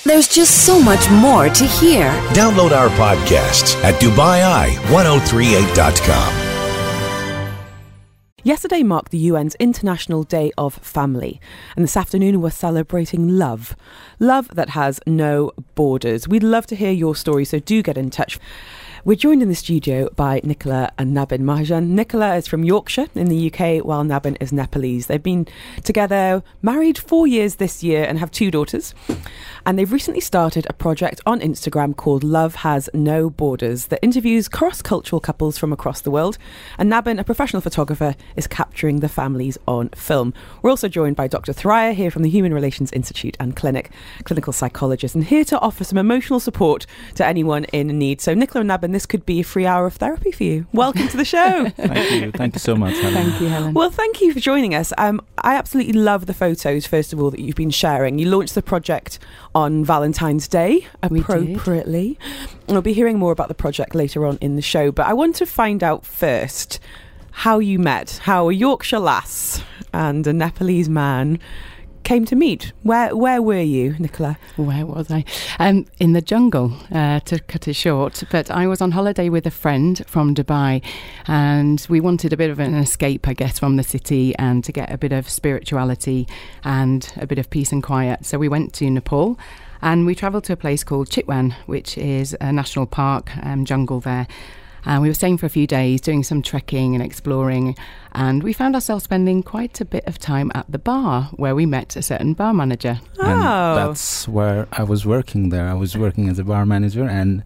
There's just so much more to hear. Download our podcasts at DubaiI1038.com. Yesterday marked the UN's International Day of Family, and this afternoon we're celebrating love. Love that has no borders. We'd love to hear your story, so do get in touch. We're joined in the studio by Nicola and Nabin Mahajan. Nicola is from Yorkshire in the UK, while Nabin is Nepalese. They've been together, married 4 years this year, and have 2 daughters. And they've recently started a project on Instagram called Love Has No Borders that interviews cross-cultural couples from across the world. And Nabin, a professional photographer, is capturing the families on film. We're also joined by Dr. Thoraya here from the Human Relations Institute and Clinic, clinical psychologist, and here to offer some emotional support to anyone in need. So Nicola and Nabin, this could be a free hour of therapy for you. Welcome to the show. Thank you so much, Helen. Thank you, Helen. Well, thank you for joining us. I absolutely love the photos, first of all, that you've been sharing. You launched the project on Valentine's Day, appropriately. And we'll be hearing more about the project later on in the show. But I want to find out first how you met, how a Yorkshire lass and a Nepalese man came to meet. Where were you, Nicola? Where was I? In the jungle, to cut it short. But I was on holiday with a friend from Dubai, and we wanted a bit of an escape, I guess, from the city and to get a bit of spirituality and a bit of peace and quiet. So we went to Nepal. And we travelled to a place called Chitwan, which is a national park, jungle there. And we were staying for a few days, doing some trekking and exploring. And we found ourselves spending quite a bit of time at the bar, where we met a certain bar manager. Oh. And that's where I was working there. I was working as a bar manager. And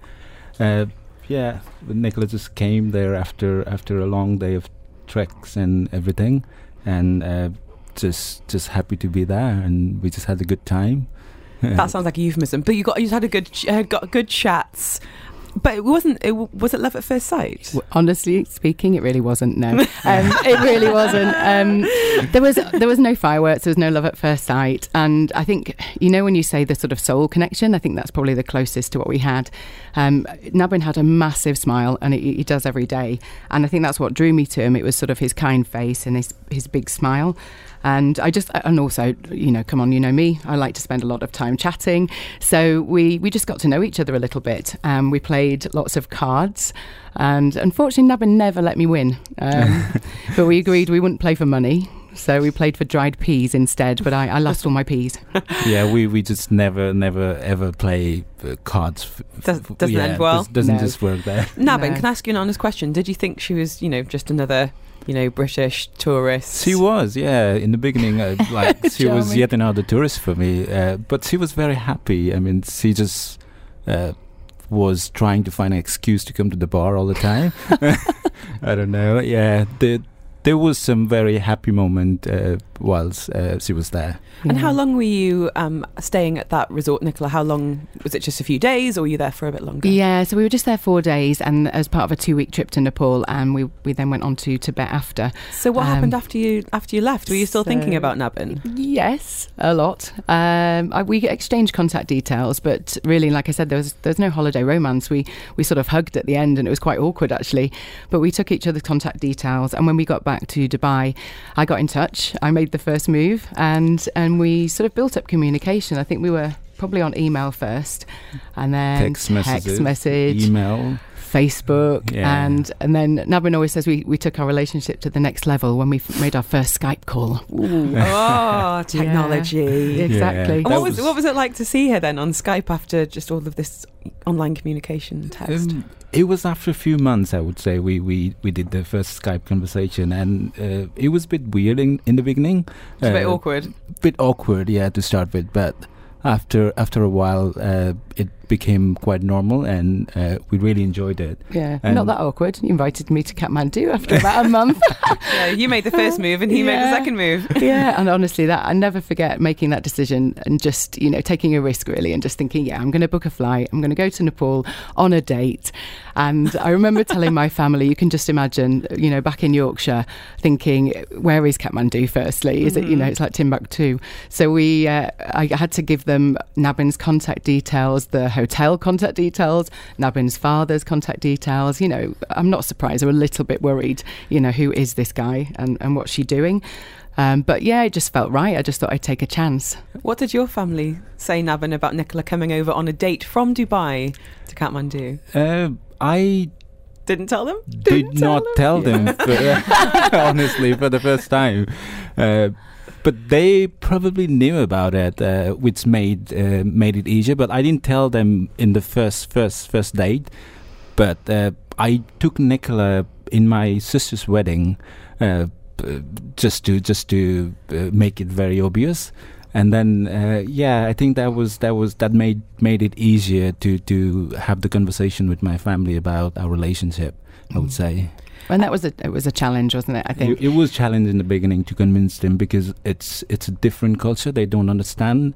Nicola just came there after a long day of treks and everything. And just happy to be there. And we just had a good time. That sounds like a euphemism, but you had a good chats. But was it love at first sight? Well, honestly speaking, it really wasn't. No, it really wasn't. There was no fireworks. There was no love at first sight. And I think, when you say the sort of soul connection, I think that's probably the closest to what we had. Nabin had a massive smile, and he does every day. And I think that's what drew me to him. It was sort of his kind face and his big smile. And also, come on, you know me, I like to spend a lot of time chatting. So we just got to know each other a little bit. We played lots of cards, and unfortunately Nabin never let me win. But we agreed we wouldn't play for money. So we played for dried peas instead, but I lost all my peas. Yeah, we just never ever play cards. Doesn't end well. Doesn't just work there. Nabin, can I ask you an honest question? Did you think she was, just another British tourist? She was, yeah. In the beginning, she was yet another tourist for me. But she was very happy. I mean, she just was trying to find an excuse to come to the bar all the time. I don't know. Yeah, there was some very happy moment whilst she was there. And how long were you staying at that resort, Nicola? How long? Was it just a few days, or were you there for a bit longer? Yeah, so we were just there 4 days, and as part of a 2-week trip to Nepal, and we then went on to Tibet after. So what happened after you left? Were you still thinking about Nabin? Yes, a lot. We exchanged contact details, but really, like I said, there was no holiday romance. We sort of hugged at the end, and it was quite awkward actually. But we took each other's contact details, and when we got back to Dubai, I got in touch. I made the first move, and we sort of built up communication. I think we were probably on email first, and then text message, email, Facebook, and then Nabin always says we took our relationship to the next level when we made our first Skype call. Ooh. Oh, technology! Yeah, exactly. Yeah. What was it like to see her then on Skype after just all of this online communication text? It was after a few months, I would say, we did the first Skype conversation, and it was a bit weird in the beginning. It's a bit awkward. Bit awkward, yeah, to start with, but after a while, it became quite normal, and we really enjoyed it. Yeah, not that awkward. You invited me to Kathmandu after about a month. Yeah, you made the first move and he made the second move. Yeah, and honestly, I never forget making that decision and just, taking a risk really, and just thinking, I'm going to book a flight. I'm going to go to Nepal on a date. And I remember telling my family, you can just imagine, back in Yorkshire, thinking, where is Kathmandu firstly? Is it, it's like Timbuktu. So I had to give them Nabin's contact details, the hotel contact details, Nabin's father's contact details. I'm not surprised. They were a little bit worried, who is this guy and what's she doing? But yeah, it just felt right. I just thought I'd take a chance. What did your family say, Navin, about Nicola coming over on a date from Dubai to Kathmandu? I didn't tell them? Did not tell them, honestly, for the first time. But they probably knew about it, which made it easier. But I didn't tell them in the first date. But I took Nicola in my sister's wedding, just to make it very obvious. And then I think that made it easier to have the conversation with my family about our relationship, I would say. And it was a challenge, wasn't it? I think it was challenging in the beginning to convince them, because it's a different culture. They don't understand.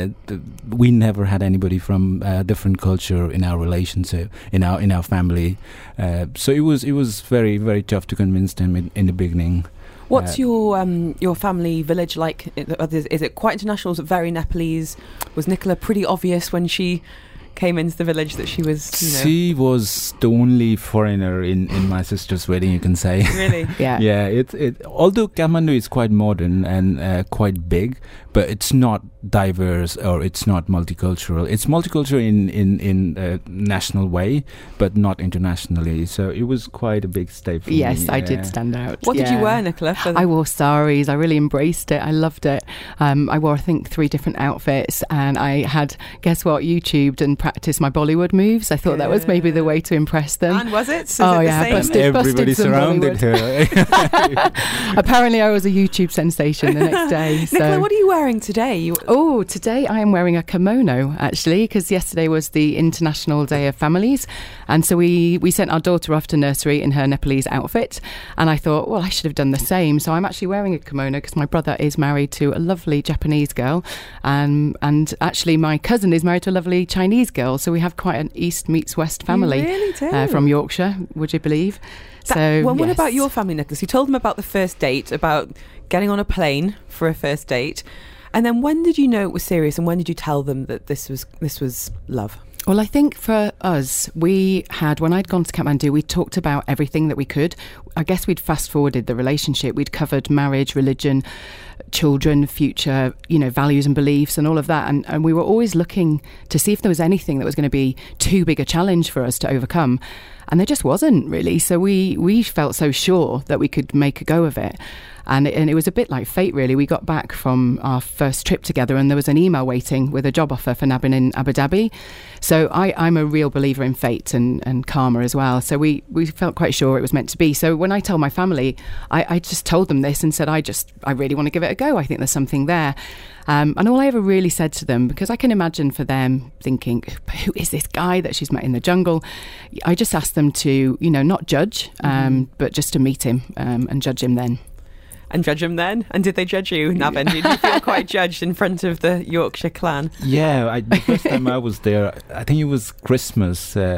We never had anybody from a different culture in our relationship, in our family. So it was very, very tough to convince them in the beginning. What's your family village like? Is it quite international? Is it very Nepalese? Was Nicola pretty obvious when she came into the village that she was, She was the only foreigner in my sister's wedding, you can say. Really? Yeah. Yeah, although Kathmandu is quite modern and quite big, but it's not diverse, or it's not multicultural. It's multicultural in a national way, but not internationally. So it was quite a big stay for me. Yes, I did stand out. What did you wear, Nicola? I wore saris. I really embraced it. I loved it. I wore, I think, 3 different outfits, and I had, guess what, YouTubed and practiced my Bollywood moves. I thought that was maybe the way to impress them. And was it? Everybody surrounded her. Apparently I was a YouTube sensation the next day. So. Nicola, what are you wearing today? Today I am wearing a kimono, actually, because yesterday was the International Day of Families, and so we sent our daughter off to nursery in her Nepalese outfit, and I thought, well, I should have done the same. So I'm actually wearing a kimono because my brother is married to a lovely Japanese girl, and actually my cousin is married to a lovely Chinese girl, so we have quite an East meets West family. You really do. From Yorkshire, would you believe? What about your family, Nicholas? You told them about the first date, about getting on a plane for a first date, and then when did you know it was serious, and when did you tell them that this was love? Well, I think for us, when I'd gone to Kathmandu, we talked about everything that we could. I guess we'd fast-forwarded the relationship. We'd covered marriage, religion, children, future, values and beliefs and all of that. And we were always looking to see if there was anything that was going to be too big a challenge for us to overcome. And there just wasn't, really. So we felt so sure that we could make a go of it. And it was a bit like fate, really. We got back from our first trip together and there was an email waiting with a job offer for Navin in Abu Dhabi. So I'm a real believer in fate and karma as well. So we felt quite sure it was meant to be. So when I told my family, I just told them this and said, I really want to give it a go. I think there's something there. And all I ever really said to them, because I can imagine for them thinking, who is this guy that she's met in the jungle? I just asked them to, not judge, but just to meet him and judge him then. And judge him then? And did they judge you, Navin? Did you feel quite judged in front of the Yorkshire clan? Yeah, the first time I was there, I think it was Christmas.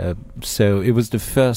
So it was the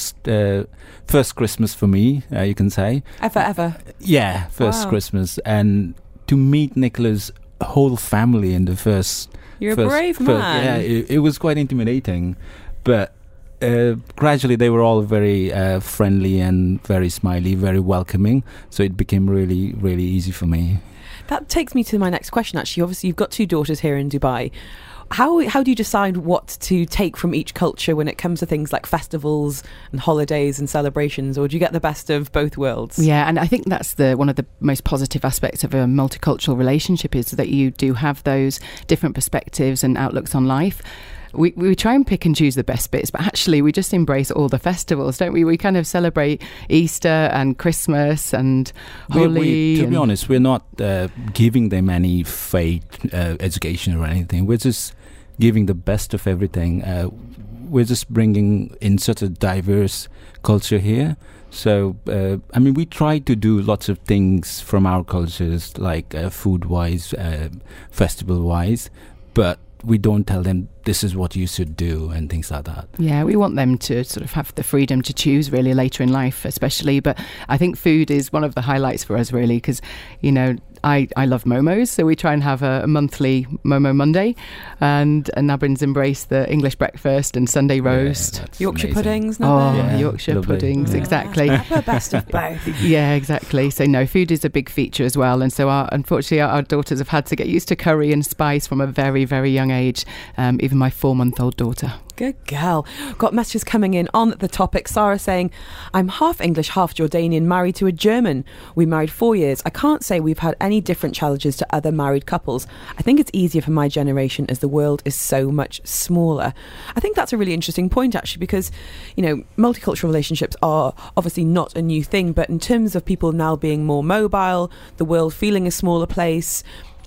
first Christmas for me, you can say. Ever? Yeah, first Christmas. And to meet Nicola's whole family in the first... You're a brave man. Yeah, it was quite intimidating. But gradually they were all very friendly and very smiley, very welcoming, so it became really, really easy for me. That takes me to my next question, actually. Obviously you've got 2 daughters here in Dubai. How do you decide what to take from each culture when it comes to things like festivals and holidays and celebrations, or do you get the best of both worlds? Yeah, and I think that's one of the most positive aspects of a multicultural relationship, is that you do have those different perspectives and outlooks on life. We try and pick and choose the best bits, but actually we just embrace all the festivals, don't we? We kind of celebrate Easter and Christmas and Holi. To be honest, we're not giving them any faith education or anything. We're just giving the best of everything. We're just bringing in such a diverse culture here. So, we try to do lots of things from our cultures, like food-wise, festival-wise, but we don't tell them this is what you should do and things like that. Yeah, we want them to sort of have the freedom to choose really later in life, especially. But I think food is one of the highlights for us, really, because, I love momos, so we try and have a monthly Momo Monday, and Nabin's embraced the English breakfast and Sunday roast. Yorkshire puddings, Yorkshire puddings, exactly. The best of both. Yeah, exactly. So no, food is a big feature as well, and so unfortunately our daughters have had to get used to curry and spice from a very, very young age, even my 4-month-old daughter. Good girl. Got messages coming in on the topic. Sarah saying, I'm half English, half Jordanian, married to a German. We married 4 years. I can't say we've had any different challenges to other married couples. I think it's easier for my generation as the world is so much smaller. I think that's a really interesting point, actually, because, multicultural relationships are obviously not a new thing, but in terms of people now being more mobile, the world feeling a smaller place,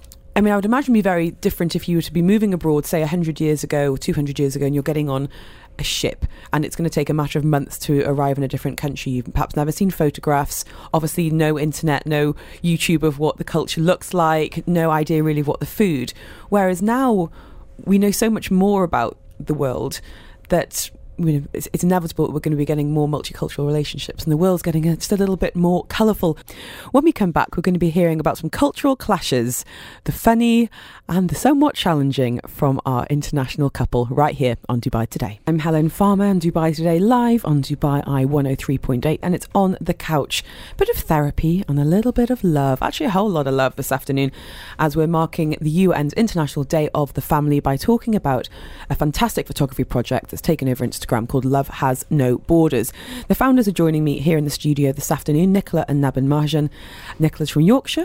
I would imagine it'd be very different if you were to be moving abroad, say 100 years ago or 200 years ago, and you're getting on a ship and it's going to take a matter of months to arrive in a different country. You've perhaps never seen photographs, obviously no internet, no YouTube of what the culture looks like, no idea really of what the food. Whereas now we know so much more about the world that it's inevitable that we're going to be getting more multicultural relationships and the world's getting just a little bit more colourful. When we come back, we're going to be hearing about some cultural clashes, the funny and the somewhat challenging from our international couple right here on Dubai Today. I'm Helen Farmer on Dubai Today, live on Dubai Eye 103.8, and it's On the Couch. Bit of therapy and a little bit of love, actually a whole lot of love this afternoon, as we're marking the UN's International Day of the Family by talking about a fantastic photography project that's taken over Instagram called Love Has No Borders. The founders are joining me here in the studio this afternoon, Nicola and Nabin Mahajan. Nicola's from Yorkshire.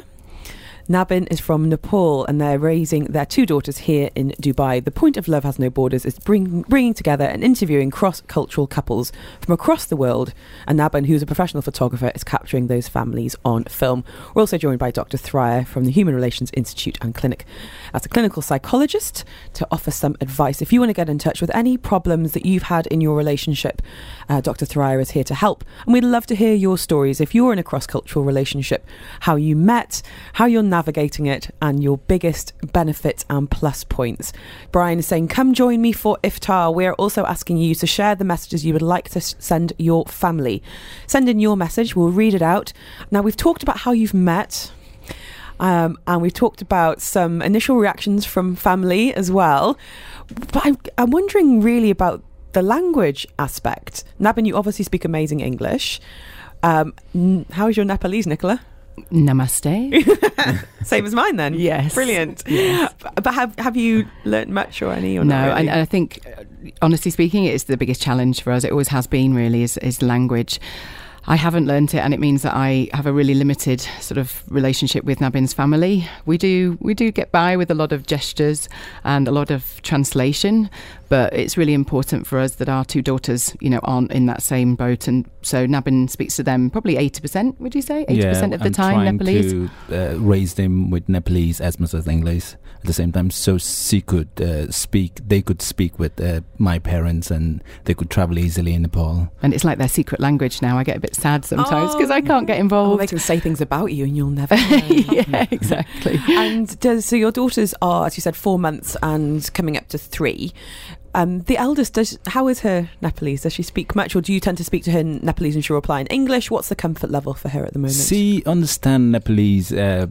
Nabin is from Nepal, and they're raising their 2 daughters here in Dubai. The point of Love Has No Borders is bringing together and interviewing cross-cultural couples from across the world, and Nabin, who's a professional photographer, is capturing those families on film. We're also joined by Dr. Thrier from the Human Relations Institute and Clinic as a clinical psychologist to offer some advice. If you want to get in touch with any problems that you've had in your relationship, Dr. Thrier is here to help, and we'd love to hear your stories. If you're in a cross-cultural relationship, how you met, how you're navigating it, and your biggest benefits and plus points. Brian is saying, come join me for iftar. We're also asking you to share the messages you would like to send your family. Send in your message, we'll read it out. Now, we've talked about how you've met, and we've talked about some initial reactions from family as well, but I'm wondering really about the language aspect. Nabin, you obviously speak amazing English. How is your Nepalese, Nicola? Namaste. Same as mine then. Yes. Brilliant. Yes. But have you learnt much or any? Or no, not really? and I think, honestly speaking, it's the biggest challenge for us. It always has been, really, is language. I haven't learnt it, and it means that I have a really limited sort of relationship with Nabin's family. We do get by with a lot of gestures and a lot of translation, but it's really important for us that our 2 daughters, aren't in that same boat, and so Nabin speaks to them probably 80%. Would you say 80% of the time Nepalese? I'm trying to raise them with Nepalese as much as English at the same time, so she could speak. They could speak with my parents, and they could travel easily in Nepal. And it's like their secret language now. I get a bit sad sometimes because I can't get involved. They can say things about you and you'll never know. Yeah, exactly. And so your daughters are, as you said, 4 months and coming up to 3. The eldest, how is her Nepalese? Does she speak much, or do you tend to speak to her in Nepalese and she'll reply in English? What's the comfort level for her at the moment? She understands Nepalese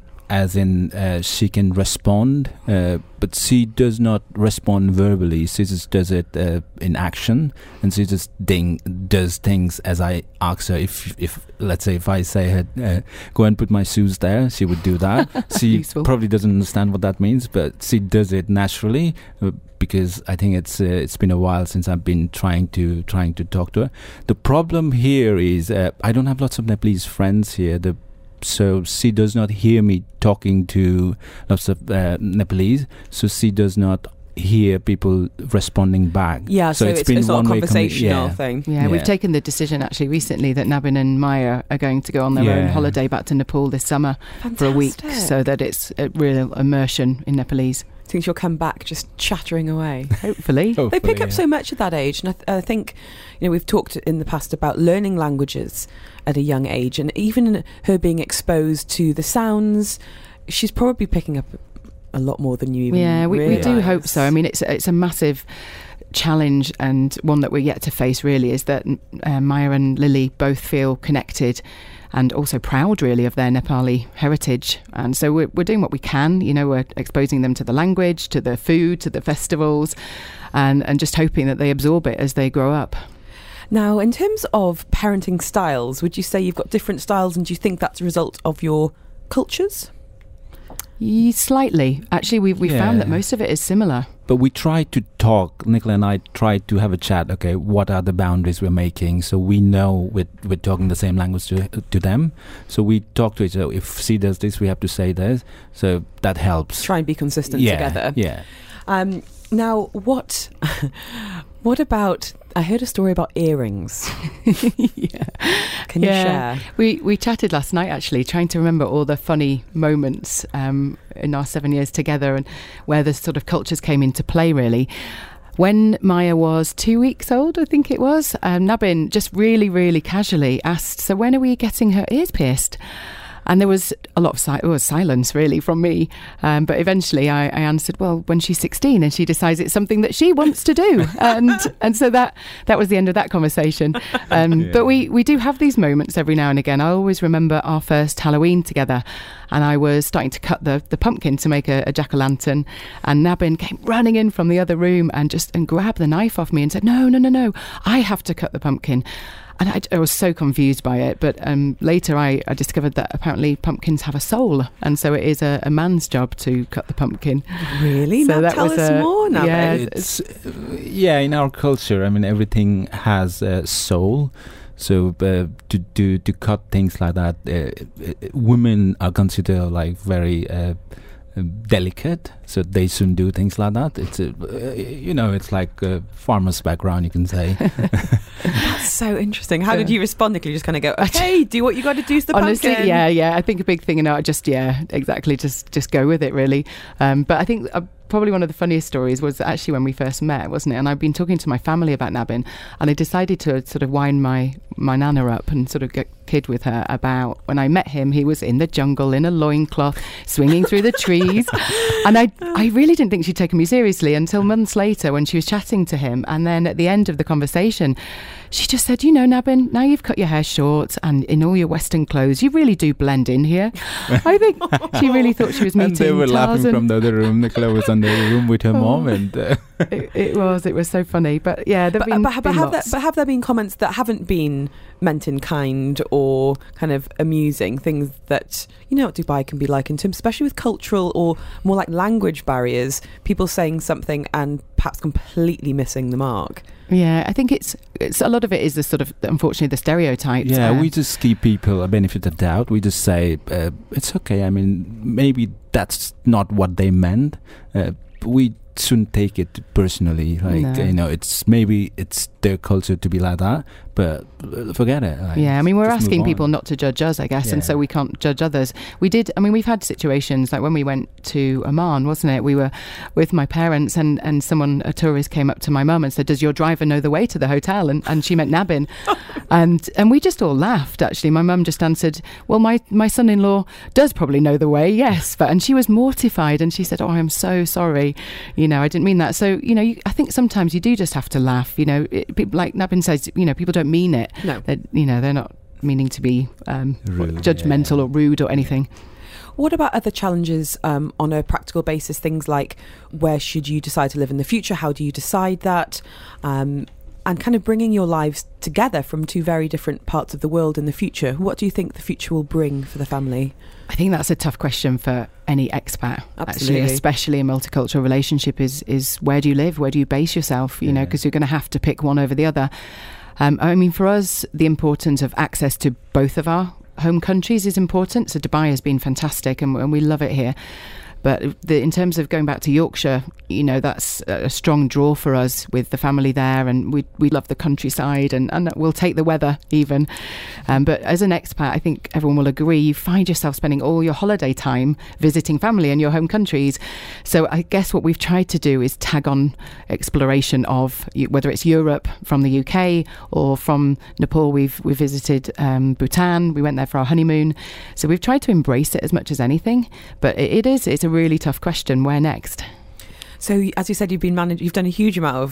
as in she can respond, but she does not respond verbally. She just does it in action, and she just does things as I ask her. If let's say if I say her go and put my shoes there, she would do that. She probably doesn't understand what that means, but she does it naturally. Because I think it's been a while since I've been trying to talk to her. The problem here is I don't have lots of Nepalese friends here. So she does not hear me talking to lots of Nepalese. So she does not hear people responding back. Yeah, so it's been one conversational thing. Yeah, we've taken the decision actually recently that Nabin and Maya are going to go on their own holiday back to Nepal this summer. Fantastic. For a week, so that it's a real immersion in Nepalese. Think you'll come back just chattering away. Hopefully. They pick up so much at that age, and I think we've talked in the past about learning languages at a young age, and even her being exposed to the sounds, she's probably picking up a lot more than you even we do hope so. I mean, it's a massive challenge, and one that we're yet to face really, is that Maya and Lily both feel connected and also proud really of their Nepali heritage. And so we're doing what we can, we're exposing them to the language, to the food, to the festivals, and just hoping that they absorb it as they grow up. Now, in terms of parenting styles, would you say you've got different styles, and do you think that's a result of your cultures? Slightly. Actually, we found that most of it is similar. But we try to talk, Nicola and I try to have a chat, okay, what are the boundaries we're making? So we know we're talking the same language to them. So we talk to each other. If she does this, we have to say this. So that helps. Try and be consistent together. Yeah. Now, what about, I heard a story about earrings. Yeah. Can you share? We chatted last night, actually, trying to remember all the funny moments in our 7 years together and where the sort of cultures came into play, really. When Maya was 2 weeks old, I think it was, Nabin just really, really casually asked, so when are we getting her ears pierced? And there was a lot of silence, really, from me. But eventually I answered, well, when she's 16 and she decides it's something that she wants to do. And so that was the end of that conversation. But we do have these moments every now and again. I always remember our first Halloween together, and I was starting to cut the pumpkin to make a jack-o'-lantern, and Nabin came running in from the other room and grabbed the knife off me and said, no, I have to cut the pumpkin. And I was so confused by it, but later I discovered that apparently pumpkins have a soul, and so it is a man's job to cut the pumpkin. Really? So tell us more now. Yeah, in our culture, I mean, everything has a soul. So to cut things like that, women are considered like very delicate, so they shouldn't do things like that. It's it's like a farmer's background, you can say. That's so interesting. How did you respond, Nicola? You just kind of go, okay, do what you got to do to the honestly, pumpkin. Yeah. I think a big thing, just go with it, really. But I think probably one of the funniest stories was actually when we first met, wasn't it? And I've been talking to my family about Nabin, and I decided to sort of wind my nana up and sort of get kid with her about when I met him. He was in the jungle in a loincloth, swinging through the trees. And I really didn't think she'd taken me seriously until months later when she was chatting to him. And then at the end of the conversation, she just said, Nabin, now you've cut your hair short and in all your Western clothes, you really do blend in here. I think she really thought she was meeting Tarzan. And they were laughing from the other room. Nicola was in the room with her mom. And it was so funny. But yeah, have there been comments that haven't been meant in kind or kind of amusing, things that what Dubai can be like in terms, especially with cultural or more like language barriers, people saying something and perhaps completely missing the mark? Yeah, I think it's a lot of it is the sort of, unfortunately, the stereotypes. Yeah, we just give people a benefit of doubt. We just say it's okay. I mean, maybe that's not what they meant. We shouldn't take it personally. It's their culture to be like that, but forget it. I mean, we're asking people not to judge us, I guess, and so we can't judge others. We've had situations like when we went to Oman, wasn't it? We were with my parents and a tourist came up to my mum and said, does your driver know the way to the hotel? And she meant Nabin. and we just all laughed, actually. My mum just answered, well, my son-in-law does probably know the way, yes. And she was mortified and she said, oh, I'm so sorry. I didn't mean that. So, I think sometimes you do just have to laugh. Like Nabin says, people don't mean it. No. They're not meaning to be judgmental or rude or anything. What about other challenges on a practical basis? Things like, where should you decide to live in the future? How do you decide that? And kind of bringing your lives together from two very different parts of the world in the future. What do you think the future will bring for the family? I think that's a tough question for any expat. Absolutely. Actually, especially a multicultural relationship is where do you live? Where do you base yourself? Because you're going to have to pick one over the other. I mean, for us, the importance of access to both of our home countries is important. So Dubai has been fantastic and we love it here. But in terms of going back to Yorkshire, that's a strong draw for us with the family there, and we love the countryside, and we'll take the weather even. But as an expat, I think everyone will agree, you find yourself spending all your holiday time visiting family in your home countries. So I guess what we've tried to do is tag on exploration of whether it's Europe from the UK or from Nepal. We visited Bhutan. We went there for our honeymoon. So we've tried to embrace it as much as anything. But it's a really tough question. Where next? So, as you said, you've done a huge amount of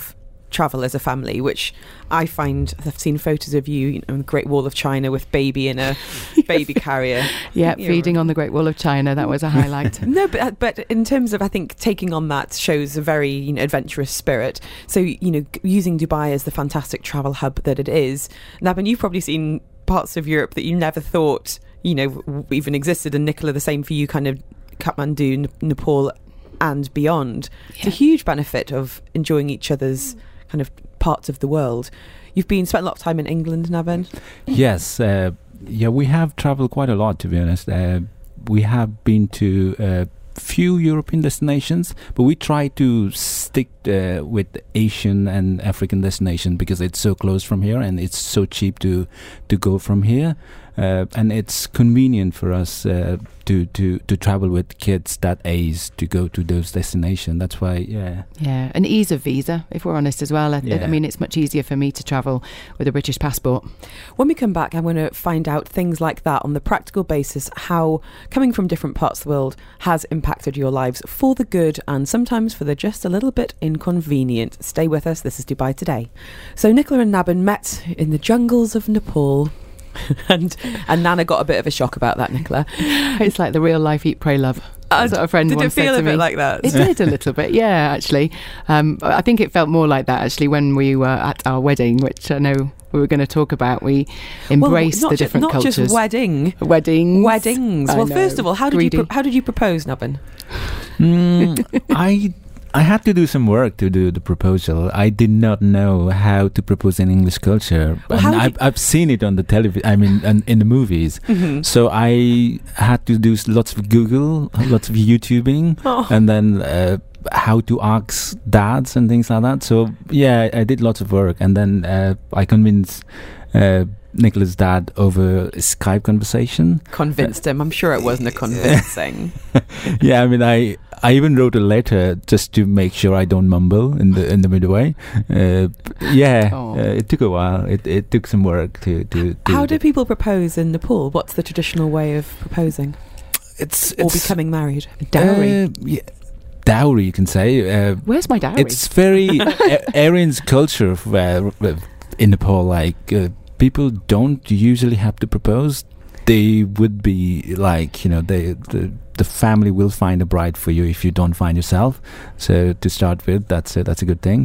travel as a family, which I find, I've seen photos of you on the Great Wall of China with baby in a baby carrier. Yeah, feeding on the Great Wall of China, that was a highlight. No, but in terms of, I think, taking on that shows a very adventurous spirit. So, using Dubai as the fantastic travel hub that it is. Nabin, you've probably seen parts of Europe that you never thought, even existed, and Nicola, the same for you, kind of Kathmandu, Nepal and beyond. Yeah. It's a huge benefit of enjoying each other's kind of parts of the world. You've spent a lot of time in England, Nabin? Yes. We have travelled quite a lot, to be honest. We have been to few European destinations, but we try to stick with Asian and African destinations because it's so close from here and it's so cheap to go from here. And it's convenient for us to travel with kids that age to go to those destinations. That's why, yeah, and ease of visa, if we're honest as well. I mean, it's much easier for me to travel with a British passport. When we come back, I'm going to find out things like that on the practical basis, how coming from different parts of the world has impacted your lives for the good and sometimes for the just a little bit inconvenient. Stay with us. This is Dubai Today. So Nicola and Nabin met in the jungles of Nepal. and Nana got a bit of a shock about that, Nicola. It's like the real life Eat, Pray, Love. That's what a friend once said to me. Did it feel a bit like that? It did a little bit, yeah, actually. I think it felt more like that, actually, when we were at our wedding, which I know we were going to talk about. We embraced the different cultures. Not just weddings. Well, first of all, how did you propose, Nabin? I had to do some work to do the proposal. I did not know how to propose in English culture. And I've seen it on the television, in the movies. Mm-hmm. So I had to do lots of Google, lots of YouTubing, and then how to ask dads and things like that. So, yeah, I did lots of work. And then I convinced Nicola's dad over a Skype conversation. Convinced him. I'm sure it wasn't a convincing. Yeah, I even wrote a letter just to make sure I don't mumble in the midway. It took a while. It took some work to How do people propose in Nepal? What's the traditional way of proposing? It's becoming married. Dowry. Dowry, you can say. Where's my dowry? It's very Aryan culture in Nepal. Like people don't usually have to propose. They would be like, the family will find a bride for you if you don't find yourself. So to start with, that's a good thing.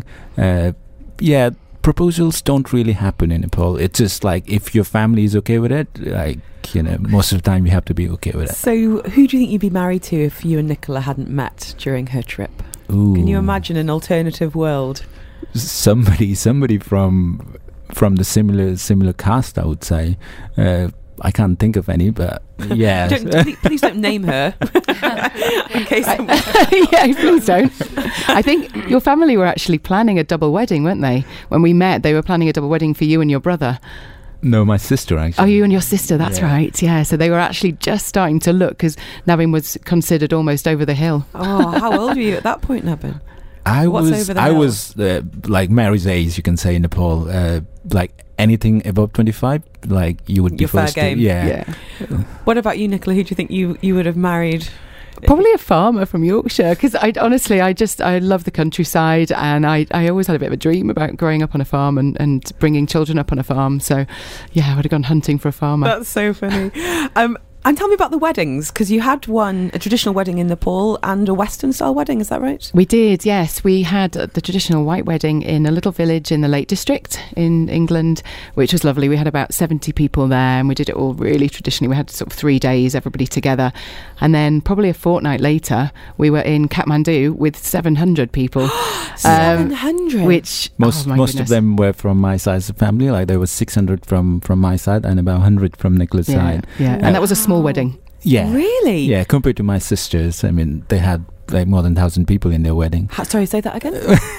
Proposals don't really happen in Nepal. It's just like if your family is okay with it, most of the time you have to be okay with it. So who do you think you'd be married to if you and Nicola hadn't met during her trip? Ooh. Can you imagine an alternative world? Somebody from the similar cast, I would say. I can't think of any, but yeah. Please don't name her. In case yeah, please don't. I think your family were actually planning a double wedding, weren't they? When we met, they were planning a double wedding for you and your brother. No, my sister, actually. Oh, you and your sister, that's right. Yeah, so they were actually just starting to look, because Nabin was considered almost over the hill. Oh, how old were you at that point, Nabin? I was like Mary's age, you can say, in Nepal. Like anything above 25, like you would be forced to. Yeah. What about you, Nicola? Who do you think you would have married? Probably a farmer from Yorkshire, because I love the countryside, and I always had a bit of a dream about growing up on a farm and bringing children up on a farm. So, yeah, I would have gone hunting for a farmer. That's so funny. And tell me about the weddings, because you had a traditional wedding in Nepal and a Western style wedding, is that right? We did, yes. We had the traditional white wedding in a little village in the Lake District in England, which was lovely. We had about 70 people there, and we did it all really traditionally. We had sort of 3 days, everybody together. And then probably a fortnight later, we were in Kathmandu with 700 people. 700? Which, most of them were from my side of the family. Like there was 600 from my side and about 100 from Nicola's side. Yeah, and that was a small wedding. Yeah. Really? Yeah, compared to my sisters, they had like more than 1,000 people in their wedding. Sorry, say that again?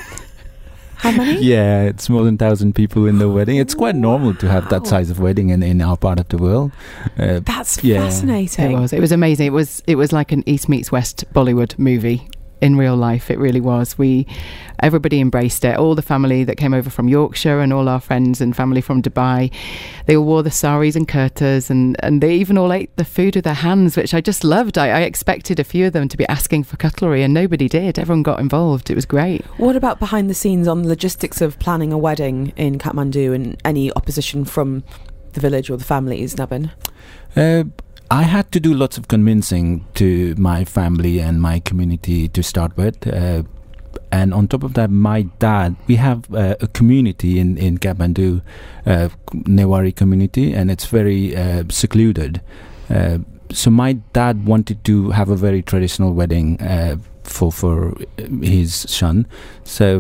How many? Yeah, it's more than 1,000 people in the wedding. It's quite normal to have that size of wedding in our part of the world. That's fascinating. It was amazing. It was like an East meets West Bollywood movie. in real life. It really was. Everybody embraced it. All the family that came over from Yorkshire and all our friends and family from Dubai, they all wore the saris and kurtas, and they even all ate the food with their hands, which I just loved. I expected a few of them to be asking for cutlery, and nobody did. Everyone got involved. It was great. What about behind the scenes on the logistics of planning a wedding in Kathmandu, and any opposition from the village or the families, Nabin? I had to do lots of convincing to my family and my community to start with. And on top of that, my dad, we have a community in Kathmandu, Newari community, and it's very secluded. So my dad wanted to have a very traditional wedding for his son. So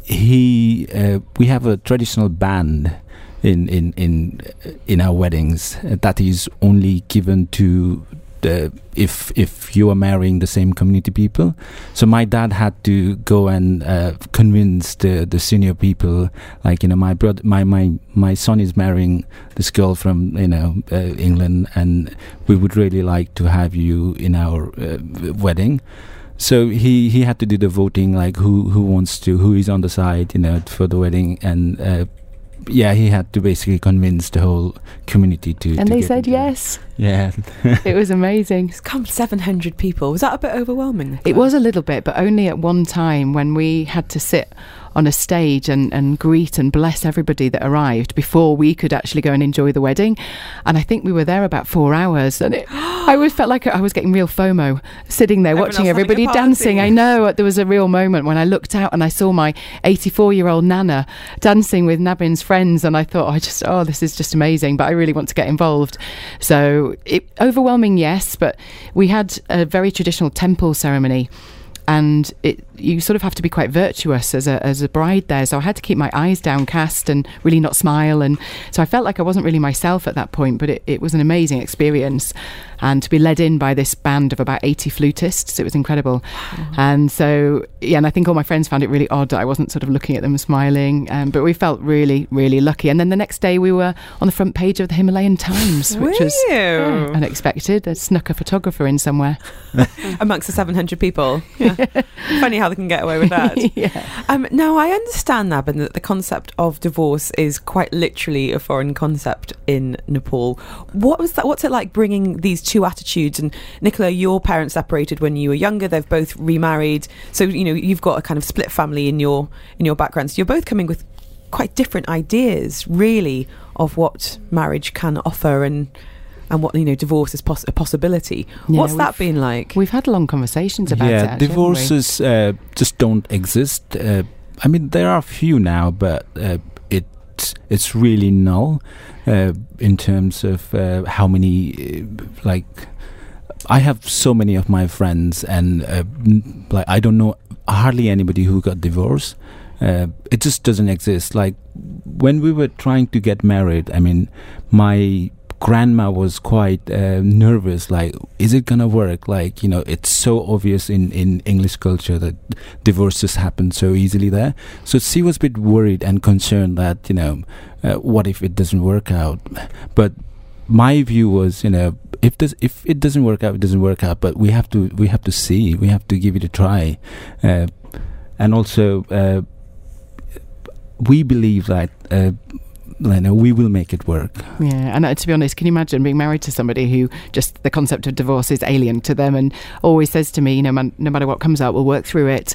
we have a traditional band in our weddings that is only given to if you are marrying the same community people. So my dad had to go and convince the senior people, like, my brother, my son is marrying this girl from England, and we would really like to have you in our wedding. So he had to do the voting, like who is on the side, for the wedding, and he had to basically convince the whole community to. And they said yes. Yeah. It was amazing. It's come 700 people. Was that a bit overwhelming? It was a little bit, but only at one time when we had to sit on a stage and greet and bless everybody that arrived before we could actually go and enjoy the wedding. And I think we were there about 4 hours, and I always felt like I was getting real FOMO sitting there watching everybody dancing. I know, there was a real moment when I looked out and I saw my 84-year-old Nana dancing with Nabin's friends, and I thought, this is just amazing, but I really want to get involved. So overwhelming, yes, but we had a very traditional temple ceremony, and you sort of have to be quite virtuous as a bride there. So I had to keep my eyes downcast and really not smile, and so I felt like I wasn't really myself at that point. But it was an amazing experience, and to be led in by this band of about 80 flutists, it was incredible. And so and I think all my friends found it really odd that I wasn't sort of looking at them and smiling. But we felt really, really lucky. And then the next day we were on the front page of the Himalayan Times, which was unexpected. I snuck a photographer in somewhere amongst the 700 people. Yeah. Funny how they can get away with that. Now, I understand, Nabin, that the concept of divorce is quite literally a foreign concept in Nepal. What was that? What's it like bringing these two attitudes? And Nicola, your parents separated when you were younger. They've both remarried. So, you've got a kind of split family in your background. So you're both coming with quite different ideas, really, of what marriage can offer and what, divorce is a possibility. What's that been like? We've had long conversations about it. Yeah, divorces just don't exist. There are a few now, but it's really null in terms of how many, I have so many of my friends, and I don't know hardly anybody who got divorced. It just doesn't exist. Like, when we were trying to get married, my grandma was quite nervous, like, is it gonna work? Like, it's so obvious in English culture that divorces happen so easily there. So she was a bit worried and concerned that, what if it doesn't work out? But my view was, if it doesn't work out, it doesn't work out. But we have to see, we have to give it a try, and also we believe that. We will make it work. Yeah, and to be honest, can you imagine being married to somebody who just the concept of divorce is alien to them, and always says to me, no matter what comes out, we'll work through it.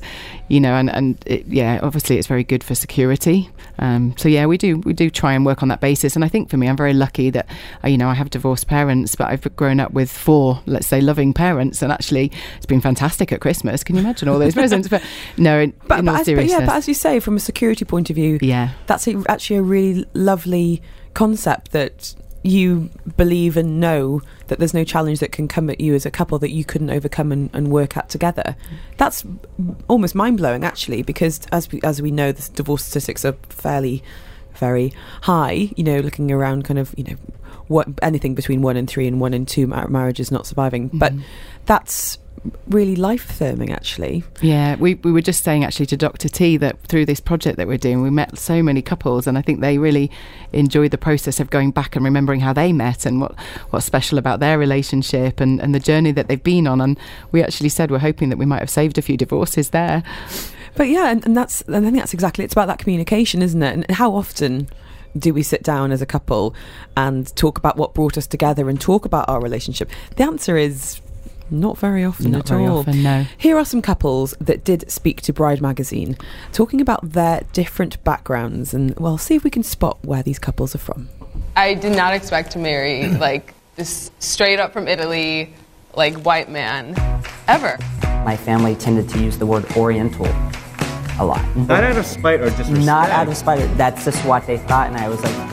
Obviously it's very good for security. We do try and work on that basis. And I think for me, I'm very lucky that I have divorced parents, but I've grown up with 4, let's say, loving parents, and actually it's been fantastic at Christmas. Can you imagine all those presents? But no, in all seriousness. But as you say, from a security point of view, that's actually a really lovely concept, that you believe and know that there's no challenge that can come at you as a couple that you couldn't overcome and work at together. That's almost mind-blowing, actually, because as we know, the divorce statistics are fairly very high, looking around kind of, what anything between 1 in 3 and 1 in 2 marriages not surviving. But that's really life-affirming, actually. Yeah, we were just saying actually to Dr. T that through this project that we're doing, we met so many couples, and I think they really enjoyed the process of going back and remembering how they met and what's special about their relationship and the journey that they've been on. And we actually said we're hoping that we might have saved a few divorces there. But yeah, and I think that's exactly, it's about that communication, isn't it? And how often do we sit down as a couple and talk about what brought us together and talk about our relationship? The answer is not very often Not at very all. often, no. Here are some couples that did speak to Bride magazine, talking about their different backgrounds, and well, see if we can spot where these couples are from. I did not expect to marry like this straight up from Italy, like white man, ever. My family tended to use the word Oriental a lot. Not out of spite or disrespect. Not out of spite. That's just what they thought, and I was like,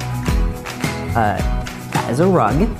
that is a rug.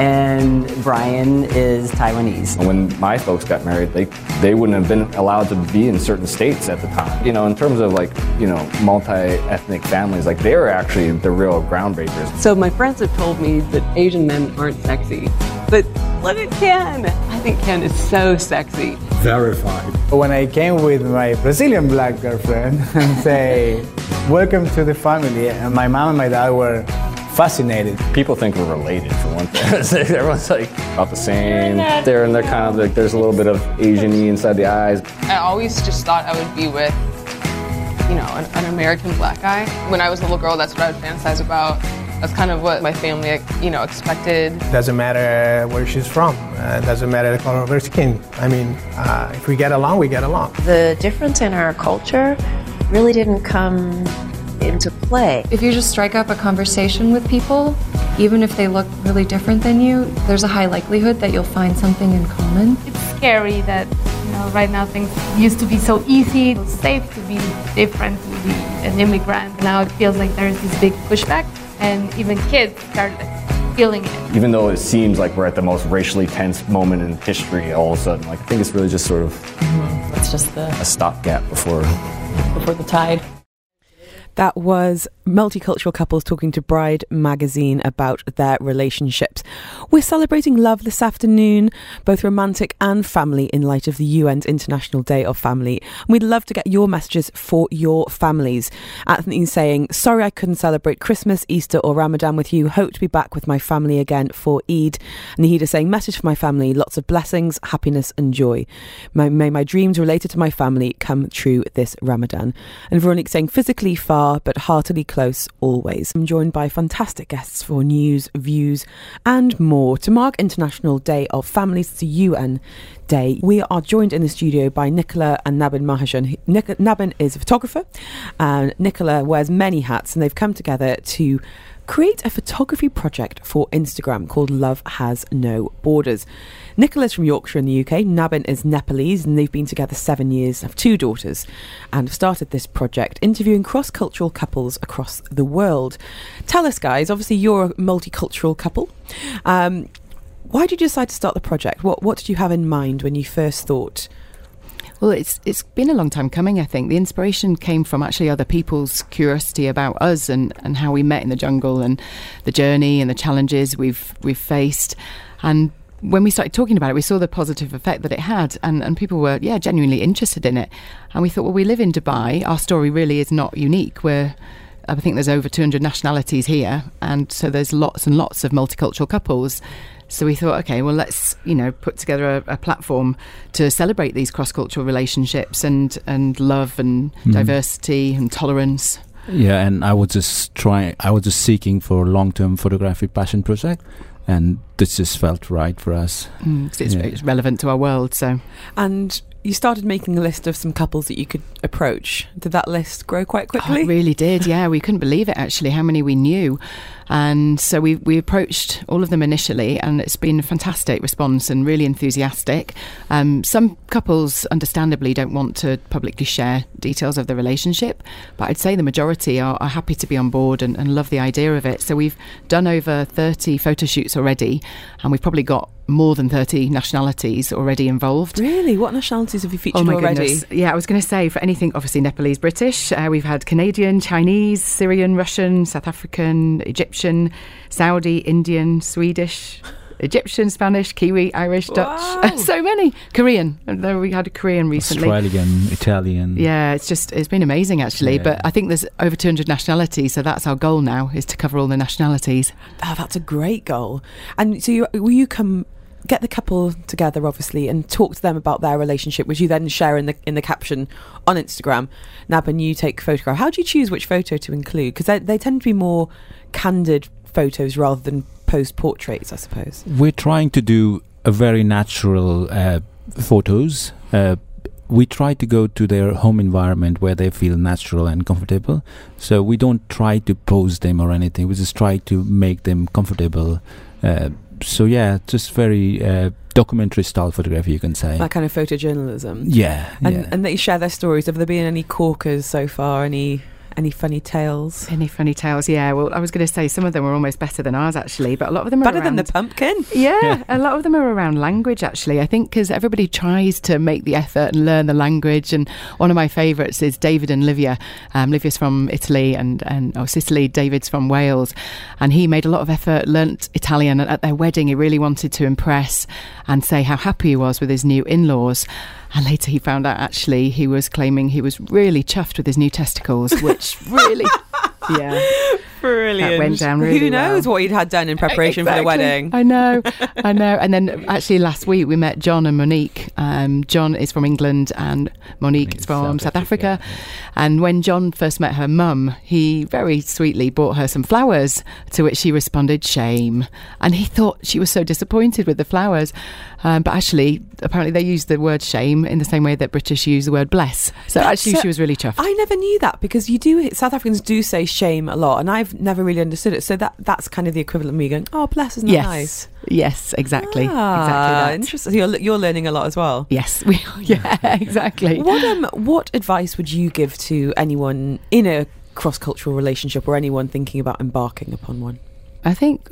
And Brian is Taiwanese. When my folks got married, they wouldn't have been allowed to be in certain states at the time. You know, in terms of like, you know, multi-ethnic families, like they were actually the real groundbreakers. So my friends have told me that Asian men aren't sexy, but look at Ken. I think Ken is so sexy. Verified. When I came with my Brazilian black girlfriend and say, welcome to the family, and my mom and my dad were fascinated. People think we're related for one thing. Everyone's like about the same. They're kind of like, there's a little bit of Asian-y inside the eyes. I always just thought I would be with, you know, an American black guy. When I was a little girl, that's what I would fantasize about. That's kind of what my family, you know, expected. Doesn't matter where she's from. Doesn't matter the color of her skin. I mean, if we get along, we get along. The difference in our culture really didn't come into play. If you just strike up a conversation with people, even if they look really different than you, there's a high likelihood that you'll find something in common. It's scary that, you know, right now things used to be so easy, so safe to be different, to be an immigrant. Now it feels like there's this big pushback, and even kids started feeling it. Even though it seems like we're at the most racially tense moment in history, all of a sudden, like I think it's really just sort of it's just a stopgap before the tide. That was multicultural couples talking to Bride magazine about their relationships. We're celebrating love this afternoon, both romantic and family, in light of the UN's International Day of Family. And we'd love to get your messages for your families. Anthony's saying, sorry I couldn't celebrate Christmas, Easter or Ramadan with you. Hope to be back with my family again for Eid. And Nahida saying, message for my family, lots of blessings, happiness and joy. May my dreams related to my family come true this Ramadan. And Veronique saying, physically far but heartily close always. I'm joined by fantastic guests for news, views and more. To mark International Day of Families, it's a UN Day, we are joined in the studio by Nicola and Nabin Mahajan. Nabin is a photographer and Nicola wears many hats, and they've come together to create a photography project for Instagram called Love Has No Borders. Nicola's from Yorkshire in the UK, Nabin is Nepalese, and they've been together 7 years, have 2 daughters, and have started this project interviewing cross-cultural couples across the world. Tell us, guys, obviously you're a multicultural couple. Why did you decide to start the project? What did you have in mind when you first thought? Well, it's been a long time coming, I think. The inspiration came from actually other people's curiosity about us and how we met in the jungle and the journey and the challenges we've faced. And when we started talking about it, we saw the positive effect that it had, and people were, genuinely interested in it. And we thought, well, we live in Dubai. Our story really is not unique. I think there's over 200 nationalities here, and so there's lots and lots of multicultural couples. So we thought, okay, well, let's, put together a platform to celebrate these cross-cultural relationships and love and diversity and tolerance. Yeah, and I was just seeking for a long-term photography passion project, and this just felt right for us. 'Cause it's relevant to our world, so. And you started making a list of some couples that you could approach. Did that list grow quite quickly? Oh, it really did, yeah. We couldn't believe it, actually, how many we knew. And so we approached all of them initially, and it's been a fantastic response and really enthusiastic. Some couples, understandably, don't want to publicly share details of the relationship, but I'd say the majority are happy to be on board and love the idea of it. So we've done over 30 photo shoots already, and we've probably got more than 30 nationalities already involved. Really? What nationalities have you featured already? Goodness. Yeah, I was going to say, for anything, obviously Nepalese, British. We've had Canadian, Chinese, Syrian, Russian, South African, Egyptian, Saudi, Indian, Swedish, Egyptian, Spanish, Kiwi, Irish, Dutch, so many. Korean. We had a Korean recently. Australian, Italian. Yeah, it's been amazing actually. Yeah. But I think there's over 200 nationalities, so that's our goal now, is to cover all the nationalities. Oh, that's a great goal. And so will you come get the couple together, obviously, and talk to them about their relationship, which you then share in the caption on Instagram? Nab, and you take a photograph. How do you choose which photo to include? Because they tend to be more candid photos rather than posed portraits, I suppose. We're trying to do a very natural photos. We try to go to their home environment where they feel natural and comfortable. So we don't try to pose them or anything. We just try to make them comfortable. So yeah, just very documentary style photography, you can say. That kind of photojournalism. Yeah. And they share their stories. Have there been any corkers so far? Any funny tales? Any funny tales? Yeah. Well, I was going to say some of them were almost better than ours, actually, but a lot of them are better than the pumpkin. Yeah, a lot of them are around language, actually. I think because everybody tries to make the effort and learn the language. And one of my favourites is David and Livia. Livia's from Italy and Sicily. David's from Wales, and he made a lot of effort, learnt Italian. At their wedding, he really wanted to impress and say how happy he was with his new in-laws. And later he found out, actually, he was claiming he was really chuffed with his new testicles, which really, yeah. Brilliant. That went down really Who knows what he'd had done in preparation for the wedding? I know. And then actually last week we met John and Monique. John is from England and Monique is from South Africa. Yeah. And when John first met her mum, he very sweetly bought her some flowers, to which she responded, shame. And he thought she was so disappointed with the flowers. But actually, apparently they use the word shame in the same way that British use the word bless. So actually she was really chuffed. I never knew that, because South Africans do say shame a lot, and I've never really understood it. So that's kind of the equivalent of me going, oh, bless, isn't that nice? Yes, exactly. Exactly that. Interesting. So you're learning a lot as well. Yes, we are. Yeah, exactly. What advice would you give to anyone in a cross-cultural relationship, or anyone thinking about embarking upon one? I think,